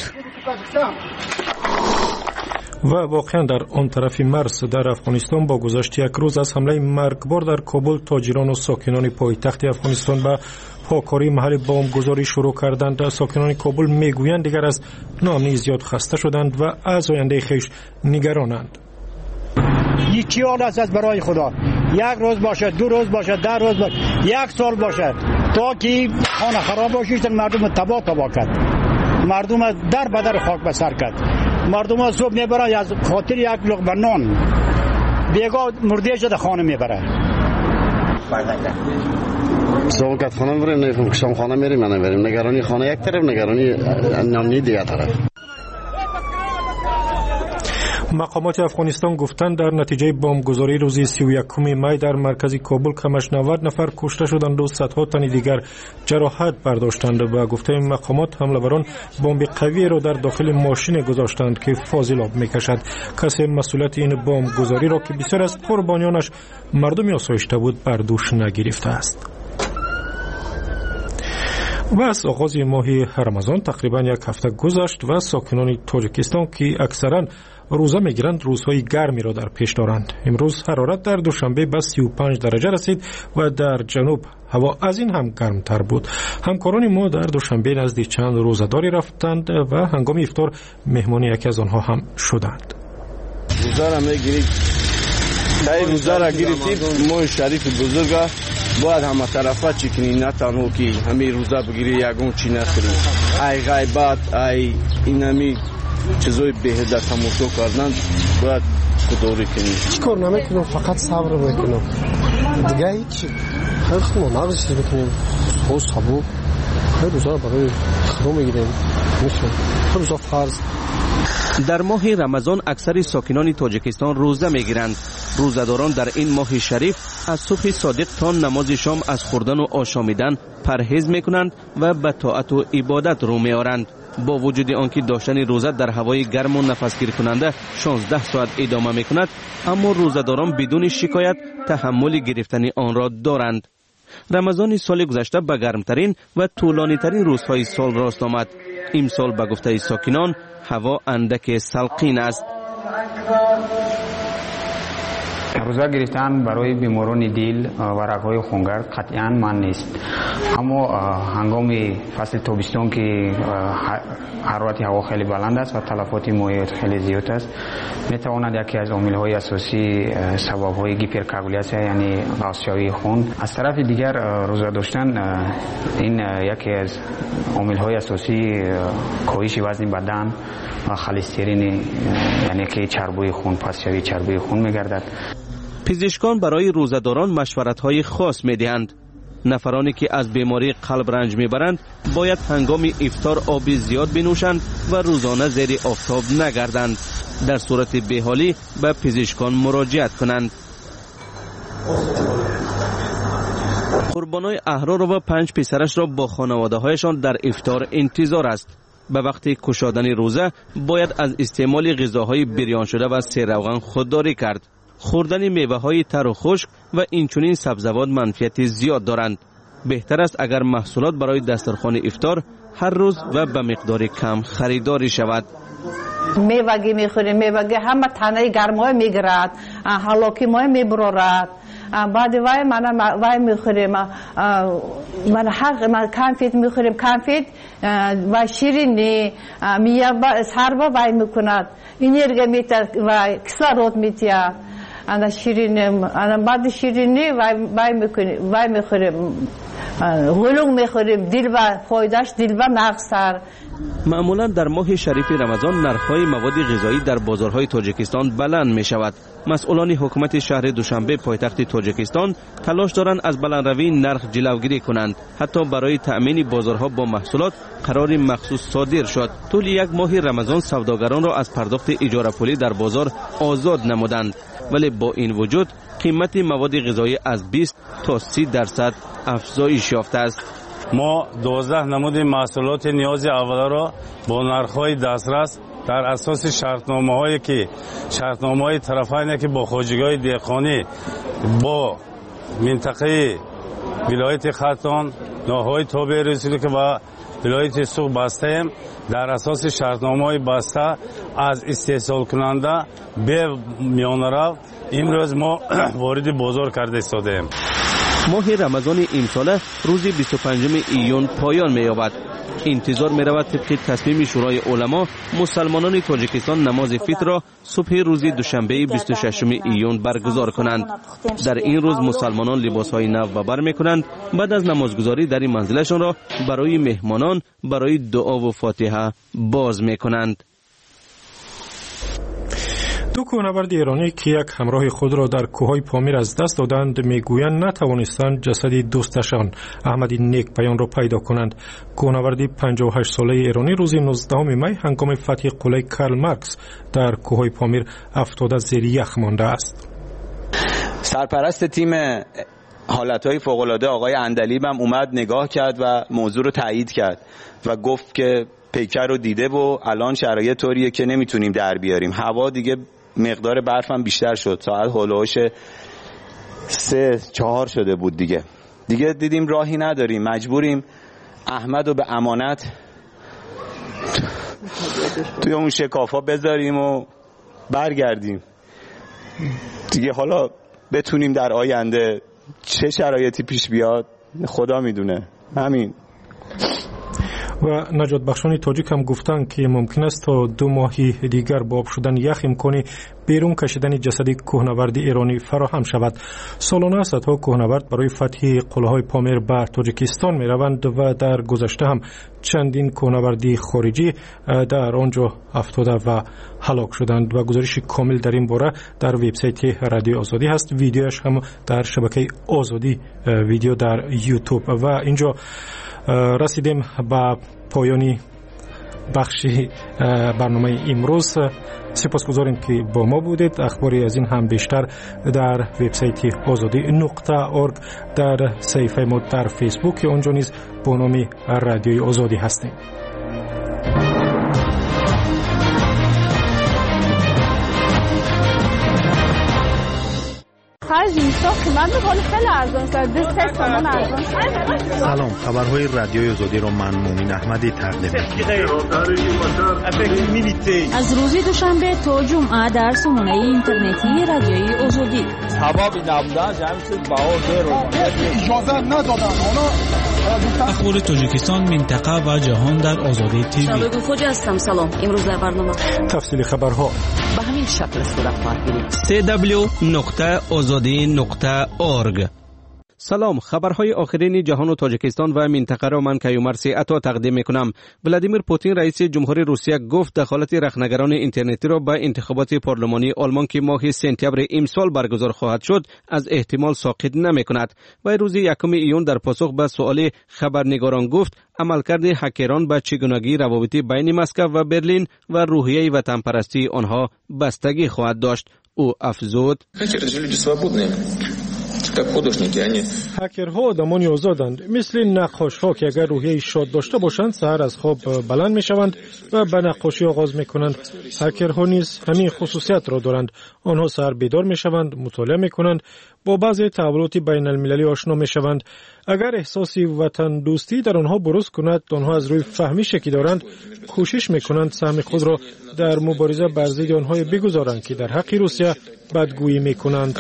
و واقعا در آن طرف مرز در افغانستان با گذشت یک روز از حمله مرگبار در کابل، تاجران و ساکنان پایتخت افغانستان به پاکاری محل بمبگذاری شروع کردند. ساکنان کابل میگویند دیگر از ناامنی زیاد خسته شدند و از آینده خویش نگرانند. هیچی حال است برای خدا، یک روز باشه، دو روز باشه، ده روز باشه، یک سال باشه، تا که خانه خراب باشه مردم تباه تباه کرد، مردم در بدر خاک به سر کرد، مردم صبح میبره از خاطر یک لقمه نان بیگاه مرده شده خانه میبره. سوالت خانه بریم نفهم که شام خانه میریم من بریم، نگرانی خانه یک طرف، نگرانی نامنی دیگر طرف. مقامات افغانستان گفتند در نتیجه بمبگذاری روز سی و یکم می در مرکز کابل کمش نود نفر کشته شدند و صدها تن دیگر جراحت برداشتند. و گفته مقامات حمله‌وران بمب قوی را در داخل ماشین گذاشتند که فاضلاب میکشد. کسی مسئولیت این بمبگذاری را که بسیار از قربانیانش مردم آسایشته بود بر دوش نگرفته است. و از آغاز ماه رمضان تقریبا یک هفته گذشت و ساکنان تاجیکستان که اکثرا روزه میگیرند روزهای گرمی را در پیش دارند. امروز حرارت در دوشنبه به سی و پنج درجه رسید و در جنوب هوا از این هم گرمتر بود. همکاران ما در دوشنبه نزد چند روزه‌داری رفتند و هنگام افطار مهمانی یکی از آنها هم شدند. روزه را میگیرید، این روزه را گرفتید، ماه شریف بزرگ باید همه طرفه چکنی، نه تنها که همین روزه بگیری یگون چی نخوری. ای غیبت، ای اینمی چیزای بهده تماشا کردن باید خودداری کنیم. چی کار نمیکنم، فقط صبر میکنم دیگه هیچی. خیلی خوب نغزش بکنیم خوز حبوب خیلی روزا برای خدا میگیریم میشه خیلی روزا فرض در ماه رمضان اکثر ساکنان تاجیکستان روزه میگیرند. روزه‌داران در این ماه شریف از صبح صادق تا نماز شام از خوردن و آشامیدن پرهیز میکنند و به طاعت و عبادت رو میآورند. با وجود آنکه داشتن روزه در هوای گرم و نفسگیر کننده شانزده ساعت ادامه میکند، اما روزه‌داران بدون شکایت تحمل گرفتن آن را دارند. رمضان سال گذشته به گرمترین و طولانی ترین روزهای سال راست آمد. امسال به گفته ساکنان هوا اندک سلقین است. روزه گرفتن برای بیماران دل و رگ‌های خونگرد قطعاً من نیست، اما هنگام فصل تابستان که حرارت هوا خیلی بلند است و تلفات مایعات خیلی زیاد است، میتواند یکی از عامل‌های اساسی سبب‌های هیپرکاگولیاسیا یعنی قوس‌شوی خون. از طرف دیگر روزه داشتن این یکی از عامل‌های اساسی کاهش وزن بدن و خلسترین یعنی که چربی خون پس‌شوی چربی خون می‌گردد. پزشکان برای روزه‌داران مشورت‌های خاص می‌دهند. نفرانی که از بیماری قلب رنج می‌برند باید هنگام افطار آب زیاد بنوشند و روزانه زیر آفتاب نگردند. در صورت بیحالی به پزشکان مراجعت کنند. قربانای احرار و پنج پسرش را با خانواده‌هایشان در افطار انتظار است. به وقت کشادن روزه باید از استعمال غذاهای بریان شده و سه روغن خودداری کرد. خوردن میوه‌های تر و خشک و اینچنین سبزیجات منفعت زیاد دارند. بهتر است اگر محصولات برای دسترخوان افطار هر روز و به مقدار کم خریداری شود. میوه میخوریم، میوه همه تنه گرمای میگیرد، حالاکی مای میبرارد. بعد وای من وای میخوریم، من حق من کانفیت میخوریم، کانفیت و شیرینی میوه سربا وای میکند، انرژی میده و کسلرود میده. انا شیرینی، انا بعد شیرینی وای وای میکنیم، وای میخوریم، غلوم میخوریم، دل و فایدهش دل و مغزتر. معمولا در ماه شریف رمضان نرخ‌های مواد غذایی در بازارهای تاجیکستان بلند می شود. مسئولان حکومت شهر دوشنبه پایتخت تاجیکستان تلاش دارند از بلندروی نرخ جلوگیری کنند. حتی برای تأمین بازارها با محصولات قرار مخصوص صادر شد. طول یک ماه رمضان سوداگران را از پرداخت اجاره پولی در بازار آزاد نمودند، ولی با این وجود قیمت مواد غذایی از بیست تا سی درصد افزایش یافته است. ما دوازده نمود محصولات نیاز اولیه را با نرخ‌های دسترس در اساس شرطنامه‌هایی که شرطنامه‌های طرفین که با خواجگی‌های دهقانی با منطقه ولایت خرطوم ناحیه تابع رسیده که با ولایت سوق بسته ایم، در اساس شرطنامه‌های بسته از استحصال کننده به میانرو امروز ما وارد بازار کرده ایستادیم. ماه رمضان امساله روز بیست و پنجم ایون پایان می‌یابد. انتظار می‌رود طبق تصمیم شورای علما مسلمانان تاجیکستان نماز فطر را صبح روز دوشنبه بیست و ششم ایون برگزار کنند. در این روز مسلمانان لباس‌های نو به بر می‌کنند. بعد از نمازگزاری در این منزلشان را برای مهمانان برای دعا و فاتحه باز می‌کنند. دو کوهنورد ایرانی که یک همراه خود را در کوههای پامیر از دست دادند میگویند نتوانستند جسد دوستشان احمدی نیک بیان را پیدا کنند. کوهنوردی پنجاه و هشت ساله ایرانی روز نوزدهم می هنگام فتح قلعه کارل مارکس در کوههای پامیر افتاده زیر یخ مانده است. سرپرست تیم حالتهای فوق‌العاده آقای اندلیب هم اومد نگاه کرد و موضوع رو تایید کرد و گفت که پیکر رو دیده و الان شرایط طوریه که نمیتونیم در بیاریم. هوا دیگه مقدار برف هم بیشتر شد، ساعت هولوش سه چهار شده بود دیگه دیگه دیدیم راهی نداریم، مجبوریم احمد رو به امانت توی اون شکافا بذاریم و برگردیم دیگه. حالا بتونیم در آینده چه شرایطی پیش بیاد خدا میدونه. همین. و نجات بخشان تاجیک هم گفتند که ممکن است تا دو ماهی دیگر با آب شدن یخ امکان بیرون کشیدن جسد کوهنورد ایرانی فراهم شود. سالانه صدها کوهنورد برای فتح قلعه‌های پامیر به تاجیکستان می روند و در گذشته هم چندین کوهنوردی خارجی در آنجا افتاده و هلاک شدند و گزارش کامل در این باره در وبسایت رادیو آزادی هست. ویدیوش هم در شبکه آزادی ویدیو در یوتیوب. و اینجا رسیدیم به پایانی بخش برنامه امروز. سپاسگزاریم که با ما بودید. اخباری از این هم بیشتر در وبسایت آزادی نقطه اورگ، در صفحه ما در فیسبوک، اونجا نیز با نام رادیوی آزادی هستیم. سلام، خبرهای رادیوی آزادی را من مومن احمدی تقدیم می‌کنم. از روز دوشنبه تا جمعه در سامانه اینترنتی رادیوی آزادی. سبب نبودن جمعیت باور رو اجازه ندادن. اخبار تاجیکستان، منطقه و جهان در آزادی تیوی. شباب خوج هستم. سلام. امروز در برنامه تفصیل خبرها به همین شکل صورت خواهد گرفت. سی دبلیو نقطه آزادی نقطه اورگ. سلام، خبرهای آخرین جهان و تاجیکستان و منطقه را من کیومرث عطا تقدیم میکنم. ولادیمیر پوتین رئیس جمهوری روسیه گفت دخالت رخنگران اینترنتی را به انتخابات پارلمانی آلمان که ماه سپتامبر امسال برگزار خواهد شد از احتمال ساقط نمیکند. و روز یکم ایون در پاسخ به سؤال خبرنگاران گفت عملکرد هکران به چگونگی روابط بین مسکو و برلین و روحیه وطن پرستی آنها بستگی خواهد داشت. او افزود: هکرها آدمانی آزادند، مثل نقاش‌ها که اگر روحیه شاد داشته باشند سحر از خواب بلند می‌شوند و به نقاشی آغاز می‌کنند. هکرها نیز همین خصوصیت را دارند. آنها سحر بیدار می‌شوند، مطالعه می‌کنند، با بعضی تحولات بین المللی آشنا می‌شوند. اگر احساسی وطن دوستی در آنها بروز کند، آنها از روی فهمیشی که دارند کوشش می‌کنند سهم خود را در مبارزه بر ضد آنها بگذارند که در حق روسیه بدگویی می‌کنند.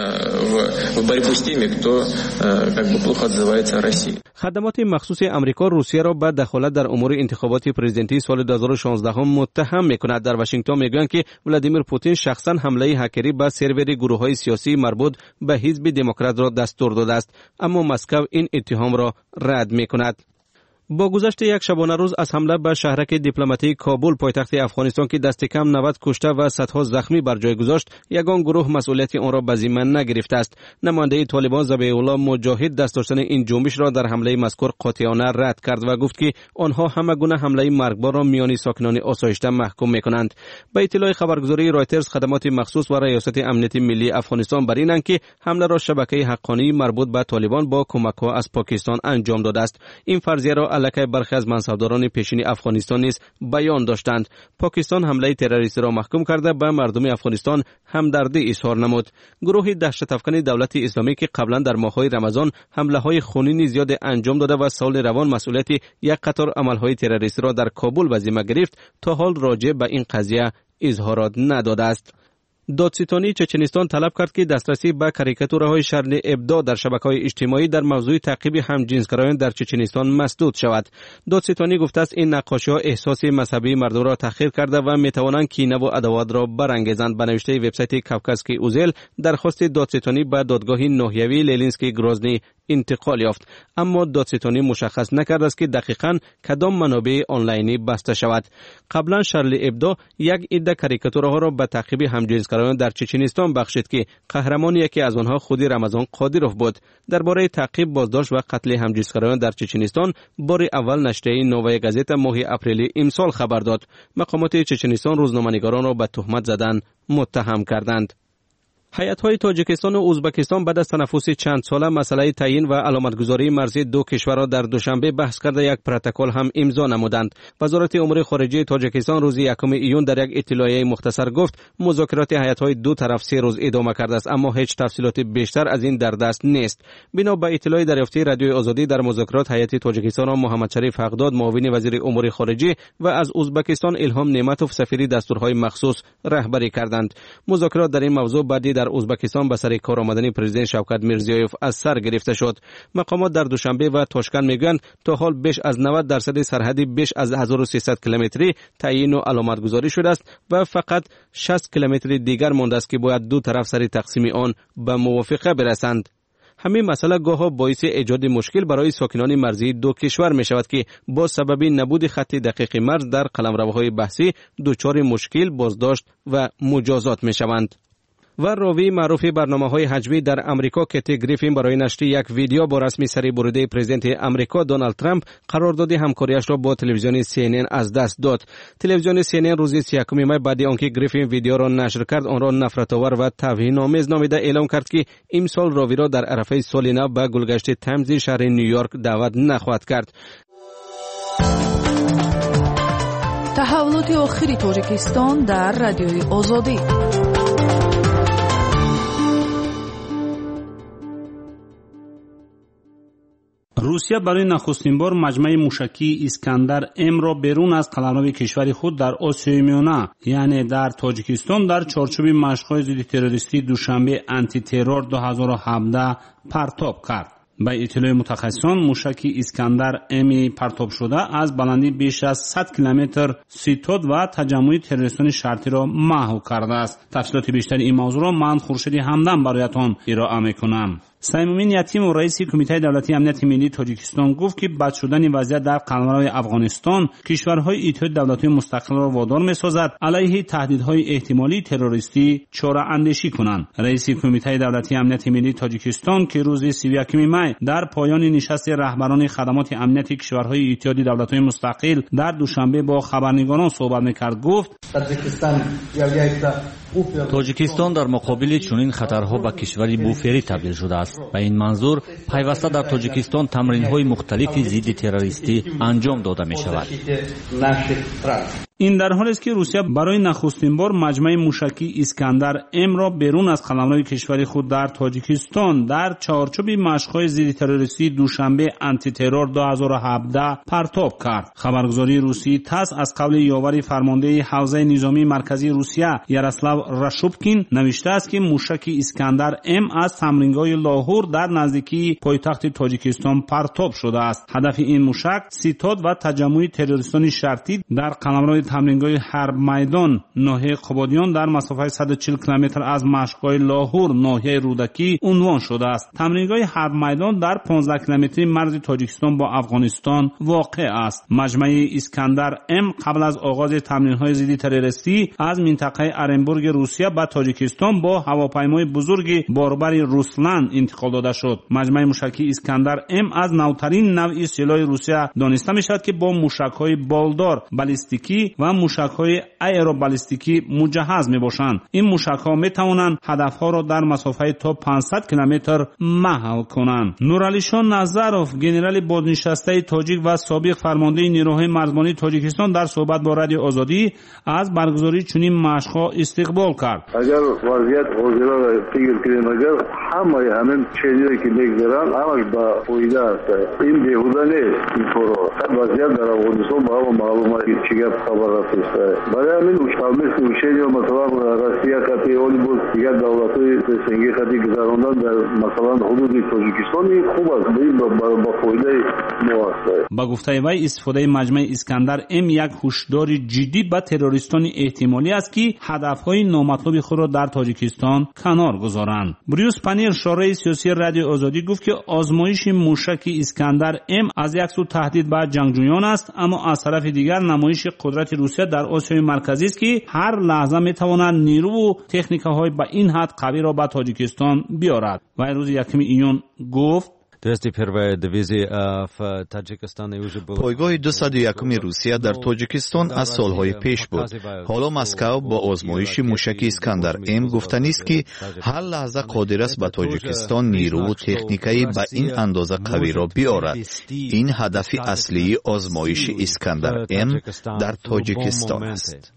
خدمات مخصوص امریکا روسیه را به دخالت در امور انتخابات پرزیدنتی سال دو هزار و شانزده متهم می‌کند. در واشنگتن میگویند که ولادیمیر پوتین شخصا حمله هکری به سرور گروه‌های سیاسی مربوط به حزب دموکرات را دستور داده است، اما مسکو این اتهام را رد می‌کند. با گذشت یک شبانه روز از حمله به شهرک دیپلماتیک کابل پایتخت افغانستان که دست کم نود کشته و صدها زخمی بر جای گذاشت، یگان گروه مسئولیت آن را به ذمه نگرفته است. نماینده طالبان ذبیح الله مجاهد دست داشتن این جنبش را در حمله مذکور قاطعانه رد کرد و گفت که آنها همه گونه حمله مرگبار را میان ساکنان آسایشته محکوم می‌کنند. به اطلاع خبرگزاری رایترز، خدمات مخصوص و ریاست امنیت ملی افغانستان بر اینند که حمله را شبکه حقانی مربوط به طالبان با کمک‌ها از پاکستان انجام داده است. این فرضیه را علیه برخی از منصبداران پیشین افغانستان نیز بیان داشتند. پاکستان حمله تروریستی را محکوم کرده به مردم افغانستان همدردی اظهار نمود. گروه دهشت افکن دولت اسلامی که قبلا در ماه‌های رمضان حمله‌های خونین زیاد انجام داده و سال روان مسئولیت یک قطار عمل‌های تروریستی را در کابل به ذمه گرفت، تا حال راجع به این قضیه اظهارات نداده است. دادستانی چچنستان طلب کرد که دسترسی به کاریکاتورهای شارلی ابدو در شبکه‌های اجتماعی در موضوع تعقیب همجنسگرایان در چچنستان مسدود شود. دادستانی گفته است این نقاشی‌ها احساس مذهبی مردم را تحقیر کرده و می‌توانند کینه و عداوت را برانگیزند. به نوشته وبسایت کافکاسکی اوزل، درخواست دادستانی به دادگاه ناحیوی لیلینسکی گروزنی انتقال یافت، اما دادستانی مشخص نکرده است که دقیقاً کدام منابع آنلاینی بسته شود. قبلا شارلی ابدو یک عده کاریکاتورها را به تعقیب همجنسگرایان در چچنستان بخشید که قهرمان یکی از آنها خود رمضان قادیروف بود. درباره تعقیب، بازداشت و قتل همجنسگرایان در چچنستان بار اول نشریه نوای گازت ماه اپریل امسال خبر داد. مقامات چچنستان روزنامه‌نگاران را به تهمت زدن متهم کردند. هیئت‌های تاجیکستان و ازبکستان بعد از تنفس چند ساله مسئله تعیین و علامتگذاری مرزی دو کشور را در دوشنبه بحث کرده یک پروتکل هم امضا نمودند. وزارت امور خارجه تاجیکستان روز یکم ایون در یک اطلاعیه مختصر گفت مذاکرات هیئت‌های دو طرف سه روز ادامه کرده است، اما هیچ تفصیلات بیشتر از این در دست نیست. بنا به اطلاع دریافتی رادیوی آزادی، در مذاکرات هیئت تاجیکستان و محمد شریف حقداد معاون وزیر امور خارجه و از ازبکستان الهام نعمتوف سفیر دستورهای مخصوص رهبری کردند. مذاکرات در این موضوع بعدی در ازبکستان به سر کار آمدن پرزیدنت شوکت میرزیویف از سر گرفته شد. مقامات در دوشنبه و تاشکند میگویند تا حال بیش از نود درصد سرحدی بیش از هزار و سیصد کیلومتری تعیین و علامتگذاری شده است و فقط شصت کیلومتر دیگر مانده است که باید دو طرف سر تقسیم آن به موافقه برسند. همین مسئله گاه‌ها باعث ایجاد مشکل برای ساکنان مرزی دو کشور می شود که با سبب نبود خط دقیق مرز در قلمروهای بحثی دچار مشکل، بازداشت و مجازات می شوند. و راوی معروف برنامه‌های حجبی در امریکا کتی گریفین برای نشر یک ویدیو با رسم سری بریده پرزیدنت امریکا دونالد ترامپ قرارداد همکاریش را با تلویزیون سی ان ان از دست داد. تلویزیون سی ان ان روز سی و یک می بعد آنکه گریفین ویدیو را نشر کرد آن را نفرت‌آور و توهین‌آمیز نامیده اعلام کرد که امسال راوی را در عرفه سال نو به گلگشت تمز شهر نیویورک دعوت نخواهد کرد. تحولات آخری تاجیکستان در رادیوی آزادی. روسیه برای نخستین بار مجمع موشکی اسکندر ام را بیرون از قلمرو کشور خود در آسیای میانه یعنی در تاجیکستان در چارچوب مشق‌های ضد تروریستی دوشنبه آنتی ترور دو هزار و هفده پرتاب کرد. به اطلاع متخصصان موشک اسکندر ام پرتاب شده از بلندی بیش از صد کیلومتر ستود و تجمع تروریستان شرطی را محو کرده است. تفصیلات بیشتر این موضوع را من خورشید همدم برایتان ارائه میکنم. سیمومین یتیم و رئیس کمیته دولتی امنیت ملی تاجیکستان گفت که بد شدن وضعیت در قلمرو افغانستان کشورهای اتحاد دولت‌های مستقل را وادار می‌سازد علیه تهدیدهای احتمالی تروریستی چاره اندیشی کنند. رئیس کمیته دولتی امنیت ملی تاجیکستان که روز سی و یک می در پایان نشست رهبران خدمات امنیتی کشورهای اتحاد دولت‌های مستقل در دوشنبه با خبرنگاران صحبت می‌کرد گفت تاجیکستان در مقابل چنین خطرها به کشوری بوفری تبدیل شده است. به این منظور پیوسته در تاجیکستان تمرین‌های مختلفی ضد تروریستی انجام داده می‌شود. این در حالی است که روسیه برای نخستین بار مجمع موشکی اسکندر ام را بیرون از قلمرو کشور خود در تاجیکستان در چارچوب مشق‌های ضد تروریستی دوشنبه آنتی ترور دو هزار و هفده پرتاب کرد. خبرگزاری روسی تاس از قول یاور فرمانده حوزه نظامی مرکزی روسیه یاروسلاو راشوبکین نوشته است که موشک اسکندر ام از تمرینگاه لاهور در نزدیکی پایتخت تاجیکستان پرتاب شده است. هدف این موشک ستاد و تجمع تروریستان شرطی در قلمرو تمرینگاه حرب میدان ناحیه قبادیان در مسافت صد و چهل کیلومتر از مشق‌های لاهور ناحیه رودکی عنوان شده است. تمرینگاه حرب میدان در پانزده کیلومتری مرز تاجیکستان با افغانستان واقع است. مجمع اسکندر ام قبل از آغاز تمرین‌های ضد تروریستی از منطقه ارنبورگ روسیه به تاجیکستان با هواپیمای بزرگ باربر روسلن انتقال داده شد. مجمع موشکی اسکندر ام از نوترین نوع سلاح روسیه دانسته می‌شود که با موشک‌های بالدار بالستیکی و موشک‌های ایروبالیستیکی مجهز می‌باشند. این موشک‌ها می‌توانند هدف‌ها را در مسافت تا پانصد کیلومتر محو کنند. نورعلی شاه نظروف ژنرال بازنشسته تاجیک و سابق فرمانده نیروهای مرزبانی تاجیکستان در صحبت با رادیو آزادی از برگزاری چنین مشق‌ها استقبال کرد. اگر وضعیت حاضرا را فکر کنیم اگر همه همین چیزی که می‌گذرن همش با فایده است. این بیهوده نیست. این کارا وضعیت در افغانستان با هم معلومه که چیه خبر رسید. برای همین اشتباهی سوشیدی و مثلا روسیه کتی اولی بود دیگر دولت‌های سنگی کتی گذراندن در مثلا حدود تاجیکستان خوب است. این با فایده ما است. با گفته وی استفاده مجمع اسکندر ام یک هشدار جدی به تروریستان احتمالی است که هدف‌های نامطلوب خود را در تاجیکستان کنار گذارند. بریوس پنیر شورای سیاسی رادیو آزادی گفت که آزمایش موشک اسکندر ام از یک سو تهدید به جنگجویان است اما از طرف دیگر نمایش قدرت روسیه در آسیای مرکزی است که هر لحظه میتواند نیرو و تکنیک‌های به این حد قوی را به تاجیکستان بیارد. و روز یکم ایون گفت پایگاه دویست و یکم روسیه در تاجیکستان از سالهای پیش بود. حالا مسکو با آزمایش موشک اسکندر ام گفتنی است که هر لحظه قادر است به تاجیکستان نیرو و تکنیکی به این اندازه قوی را بیارد. این هدف اصلی آزمایش اسکندر ام در تاجیکستان است.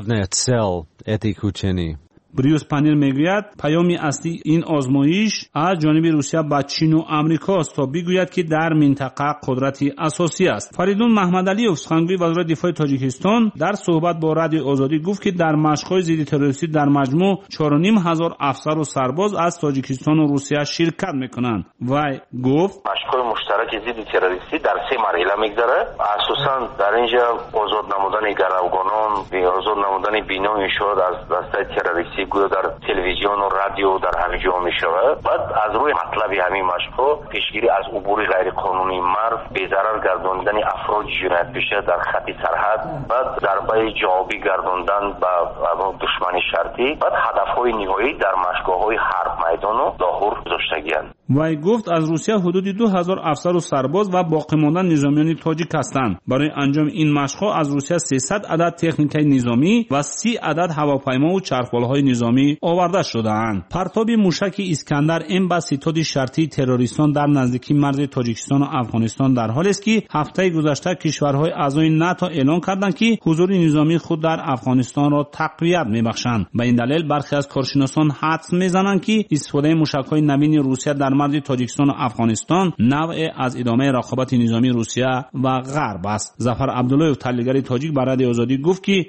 بریوس پنیر میگوید پیام اصلی این آزمایش از جانب روسیه به چین و امریکا است تا بگوید که در منطقه قدرتی اساسی است. فریدون محمدعلیوف سخنگوی وزارت دفاع تاجیکستان در صحبت با رادیو آزادی گفت که در مشق‌های ضد تروریستی در مجموع چهار و نیم هزار افسر و سرباز از تاجیکستان و روسیه شرکت میکنند. و گفت مشق‌های مشترک ضد تروریستی در سه مرحله میگذره. اساساً در اینجا آزاد نمودن گروگانان، آزاد نمودن بنا انشاءات از دسته تروریستی که گویا در تلویزیون و رادیو در همه جا میشود. بعد از روی مطلب همین مشق‌ها پیشگیری از عبور غیر قانونی مرز، بی‌ضرر گرداندن افراد جنایت پیشه در خط سرحد، بعد ضربه جوابی گرداندن به دشمن شرطی، بعد هدف‌های نهایی در مشق‌های حرب میدان و لاهور گذاشتگی‌اند. وی گفت از روسیه حدود دو هزار افسر و سرباز و باقی ماندن نظامیان تاجیک هستند. برای انجام این مشق‌ها از روسیه سیصد عدد تکنیکای نظامی و سی عدد هواپیما و چرخوال‌های نظامی آورده شده‌اند. پرتاب موشک اسکندر ام با ستاد شرطی تروریستان در نزدیکی مرز تاجیکستان و افغانستان در حالی است که هفته گذشته کشورهای اعضای ناتو اعلام کردند که حضور نظامی خود در افغانستان را تقویت می‌بخشند. به این دلیل برخی از کارشناسان حدس می‌زنند که استفاده موشک‌های نوین روسیه در مرز تاجیکستان و افغانستان نوع از ادامه رقابت نظامی روسیه و غرب است. ظفر عبدالله تحلیلگر تاجیک بر رادیو آزادی گفت که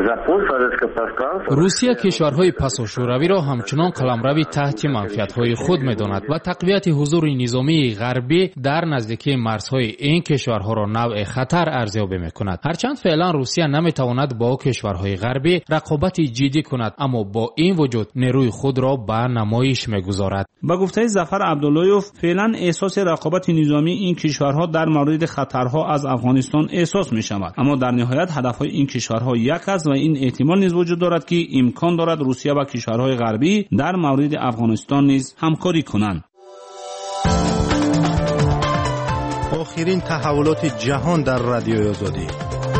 روسیه کشورهای پسا شوروی را همچنان قلمرو تحت منفعت‌های خود می‌داند و تقویت حضور نظامی غربی در نزدیکی مرزهای این کشورها را نوع خطر ارزیابی می‌کند. هرچند فعلا روسیه نمی‌تواند با کشورهای غربی رقابت جدی کند، اما با این وجود نیروی خود را به نمایش می‌گذارد. با گفته ظفر عبداللهیف فعلا احساس رقابت نظامی این کشورها در مورد خطرها از افغانستان احساس می‌شود، اما در نهایت هدف‌های این کشورها یک و این احتمال نیز وجود دارد که امکان دارد روسیه و کشورهای غربی در مورد افغانستان نیز همکاری کنند. آخرین تحولات جهان در رادیو آزادی.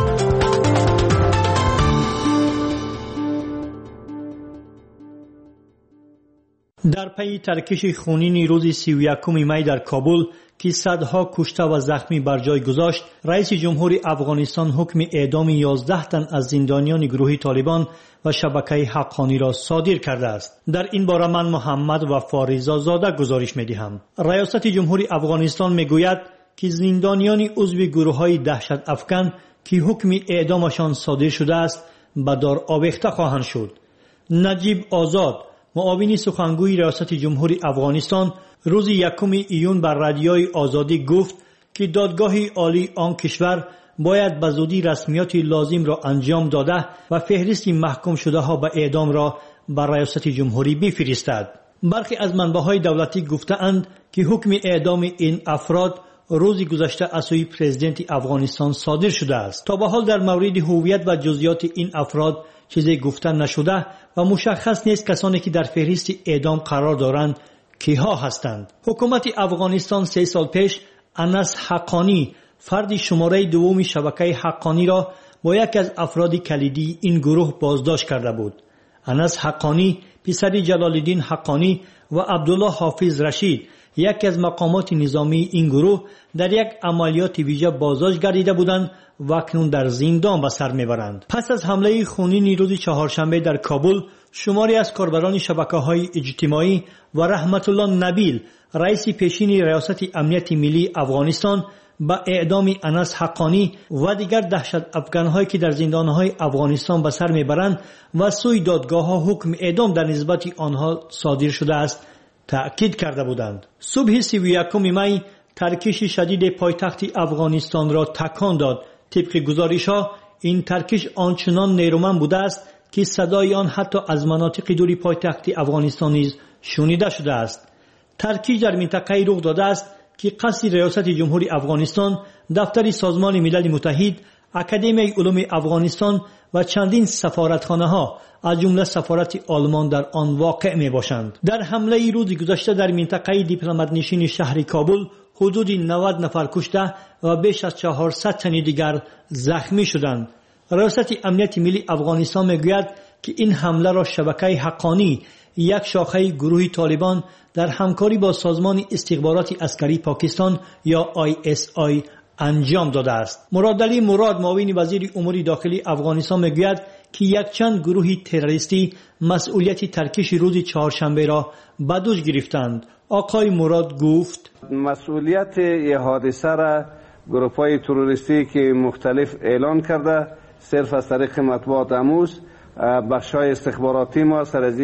در پی ترکش خونین روز سی و یکم می در کابل که صدها کشته و زخمی بر جای گذاشت، رئیس جمهور افغانستان حکم اعدام یازده تن از زندانیان گروه طالبان و شبکه حقانی را صادر کرده است. در این باره من محمد و فاریزا زاده گزارش می‌دهم. ریاست جمهوری افغانستان میگوید که زندانیان عضو گروه‌های دهشت افکن که حکم اعدامشان صادر شده است به دار آویخته خواهند شد. نجیب آزاد، معاون سخنگوی ریاست جمهوری افغانستان، روز یکم ایون بر رادیوی آزادی گفت که دادگاه عالی آن کشور باید به زودی رسمیات لازم را انجام داده و فهرست محکوم شده ها به اعدام را بر ریاست جمهوری بفرستد. برخی از منبع‌های دولتی گفته‌اند که حکم اعدام این افراد روز گذشته از سوی پرزیدنت افغانستان صادر شده است. تا به حال در مورد هویت و جزئیات این افراد چیزی گفته نشده و مشخص نیست کسانی که در فهرست اعدام قرار دارند کیها هستند. حکومت افغانستان سه سال پیش انس حقانی، فرد شماره دوم شبکه حقانی را با یک از افراد کلیدی این گروه بازداشت کرده بود. انس حقانی پسر جلال الدین حقانی و عبدالله حافظ رشید، یکی از مقامات نظامی این گروه، در یک عملیات ویژه بازداشت گردیده بودند و اکنون در زندان به سر میبرند. پس از حمله خونین روز چهارشنبه در کابل، شماری از کاربران شبکه‌های اجتماعی و رحمت الله نبیل، رئیس پیشین ریاست امنیت ملی افغانستان، با اعدام انس حقانی و دیگر دهشت افغان‌هایی که در زندان‌های افغانستان به سر میبرند و سوی دادگاه‌ها حکم اعدام در نسبت آنها صادر شده است تأکید کرده بودند. صبح سی و یکم می ترکش شدید پایتخت افغانستان را تکان داد. طبق گزارش‌ها این ترکش آنچنان نیرومند بوده است که صدای آن حتی از مناطق دور پایتخت افغانستان نیز شنیده شده است. ترکش در منطقه رخ داده است که قصد ریاست جمهوری افغانستان، دفتر سازمان ملل متحد، اکادمی علوم افغانستان و چندین سفارتخانه‌ها از جمله سفارت آلمان در آن واقع می باشند. در حمله روز گذشته در منطقه دیپلمات نشین شهر کابل حدود نود نفر کشته و بیش از چهارصد تن دیگر زخمی شدند. ریاست امنیت ملی افغانستان میگوید که این حمله را شبکه حقانی، یک شاخه گروه طالبان در همکاری با سازمان استخبارات عسکری پاکستان یا آی اس آی انجام داده است. مراد علی مراد، معاون وزیر امور داخلی افغانستان میگوید که یک چند گروه تروریستی مسئولیت ترکش روز چهارشنبه را به دوش گرفتند. آقای مراد گفت مسئولیت این حادثه را گروه‌های تروریستی که مختلف اعلان کرده صرف از طریق مطبوعات امروز بخش‌های استخباراتی ما سر از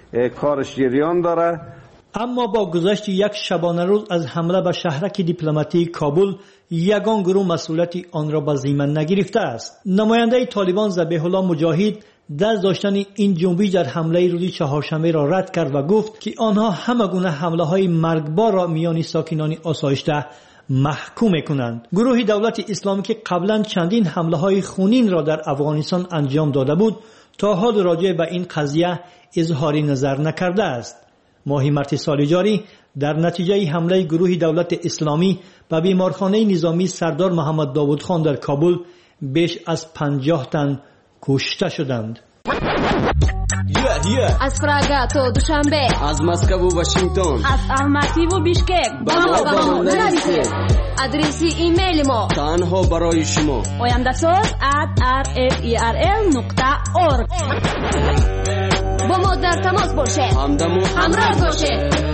کارش جریان داره. اما با گذشت یک شبانه روز از حمله به شهرک دیپلماتیک کابل، یگان گروه مسئولیت آن را به ذمه نگرفته است. نماینده طالبان ذبیح الله مجاهد دست داشتن این جنبش در حمله روز چهارشنبه را رد کرد و گفت که آنها همه گونه حمله های مرگبار را میان ساکنان آسایشته محکوم کنند. گروه دولت اسلامی که قبلا چندین حمله های خونین را در افغانستان انجام داده بود تا حال راجع به این قضیه اظهار نظر نکرده است. ماه مارس سال جاری در نتیجه حمله گروه دولت اسلامی به بیمارخانه نظامی سردار محمد داوود خان در کابل بیش از پنجاه تن کشته شدند. Yeah, yeah. از پراگا تا دوشنبه، از مسکو و واشنگتن، از الماتی و بیشکک با ما با ما ننویسید. آدرس ایمیل ما تنها برای شما oyandasaz at r f e r l نقطه org. با ما در تماس باشید، همدم و همراه باشید.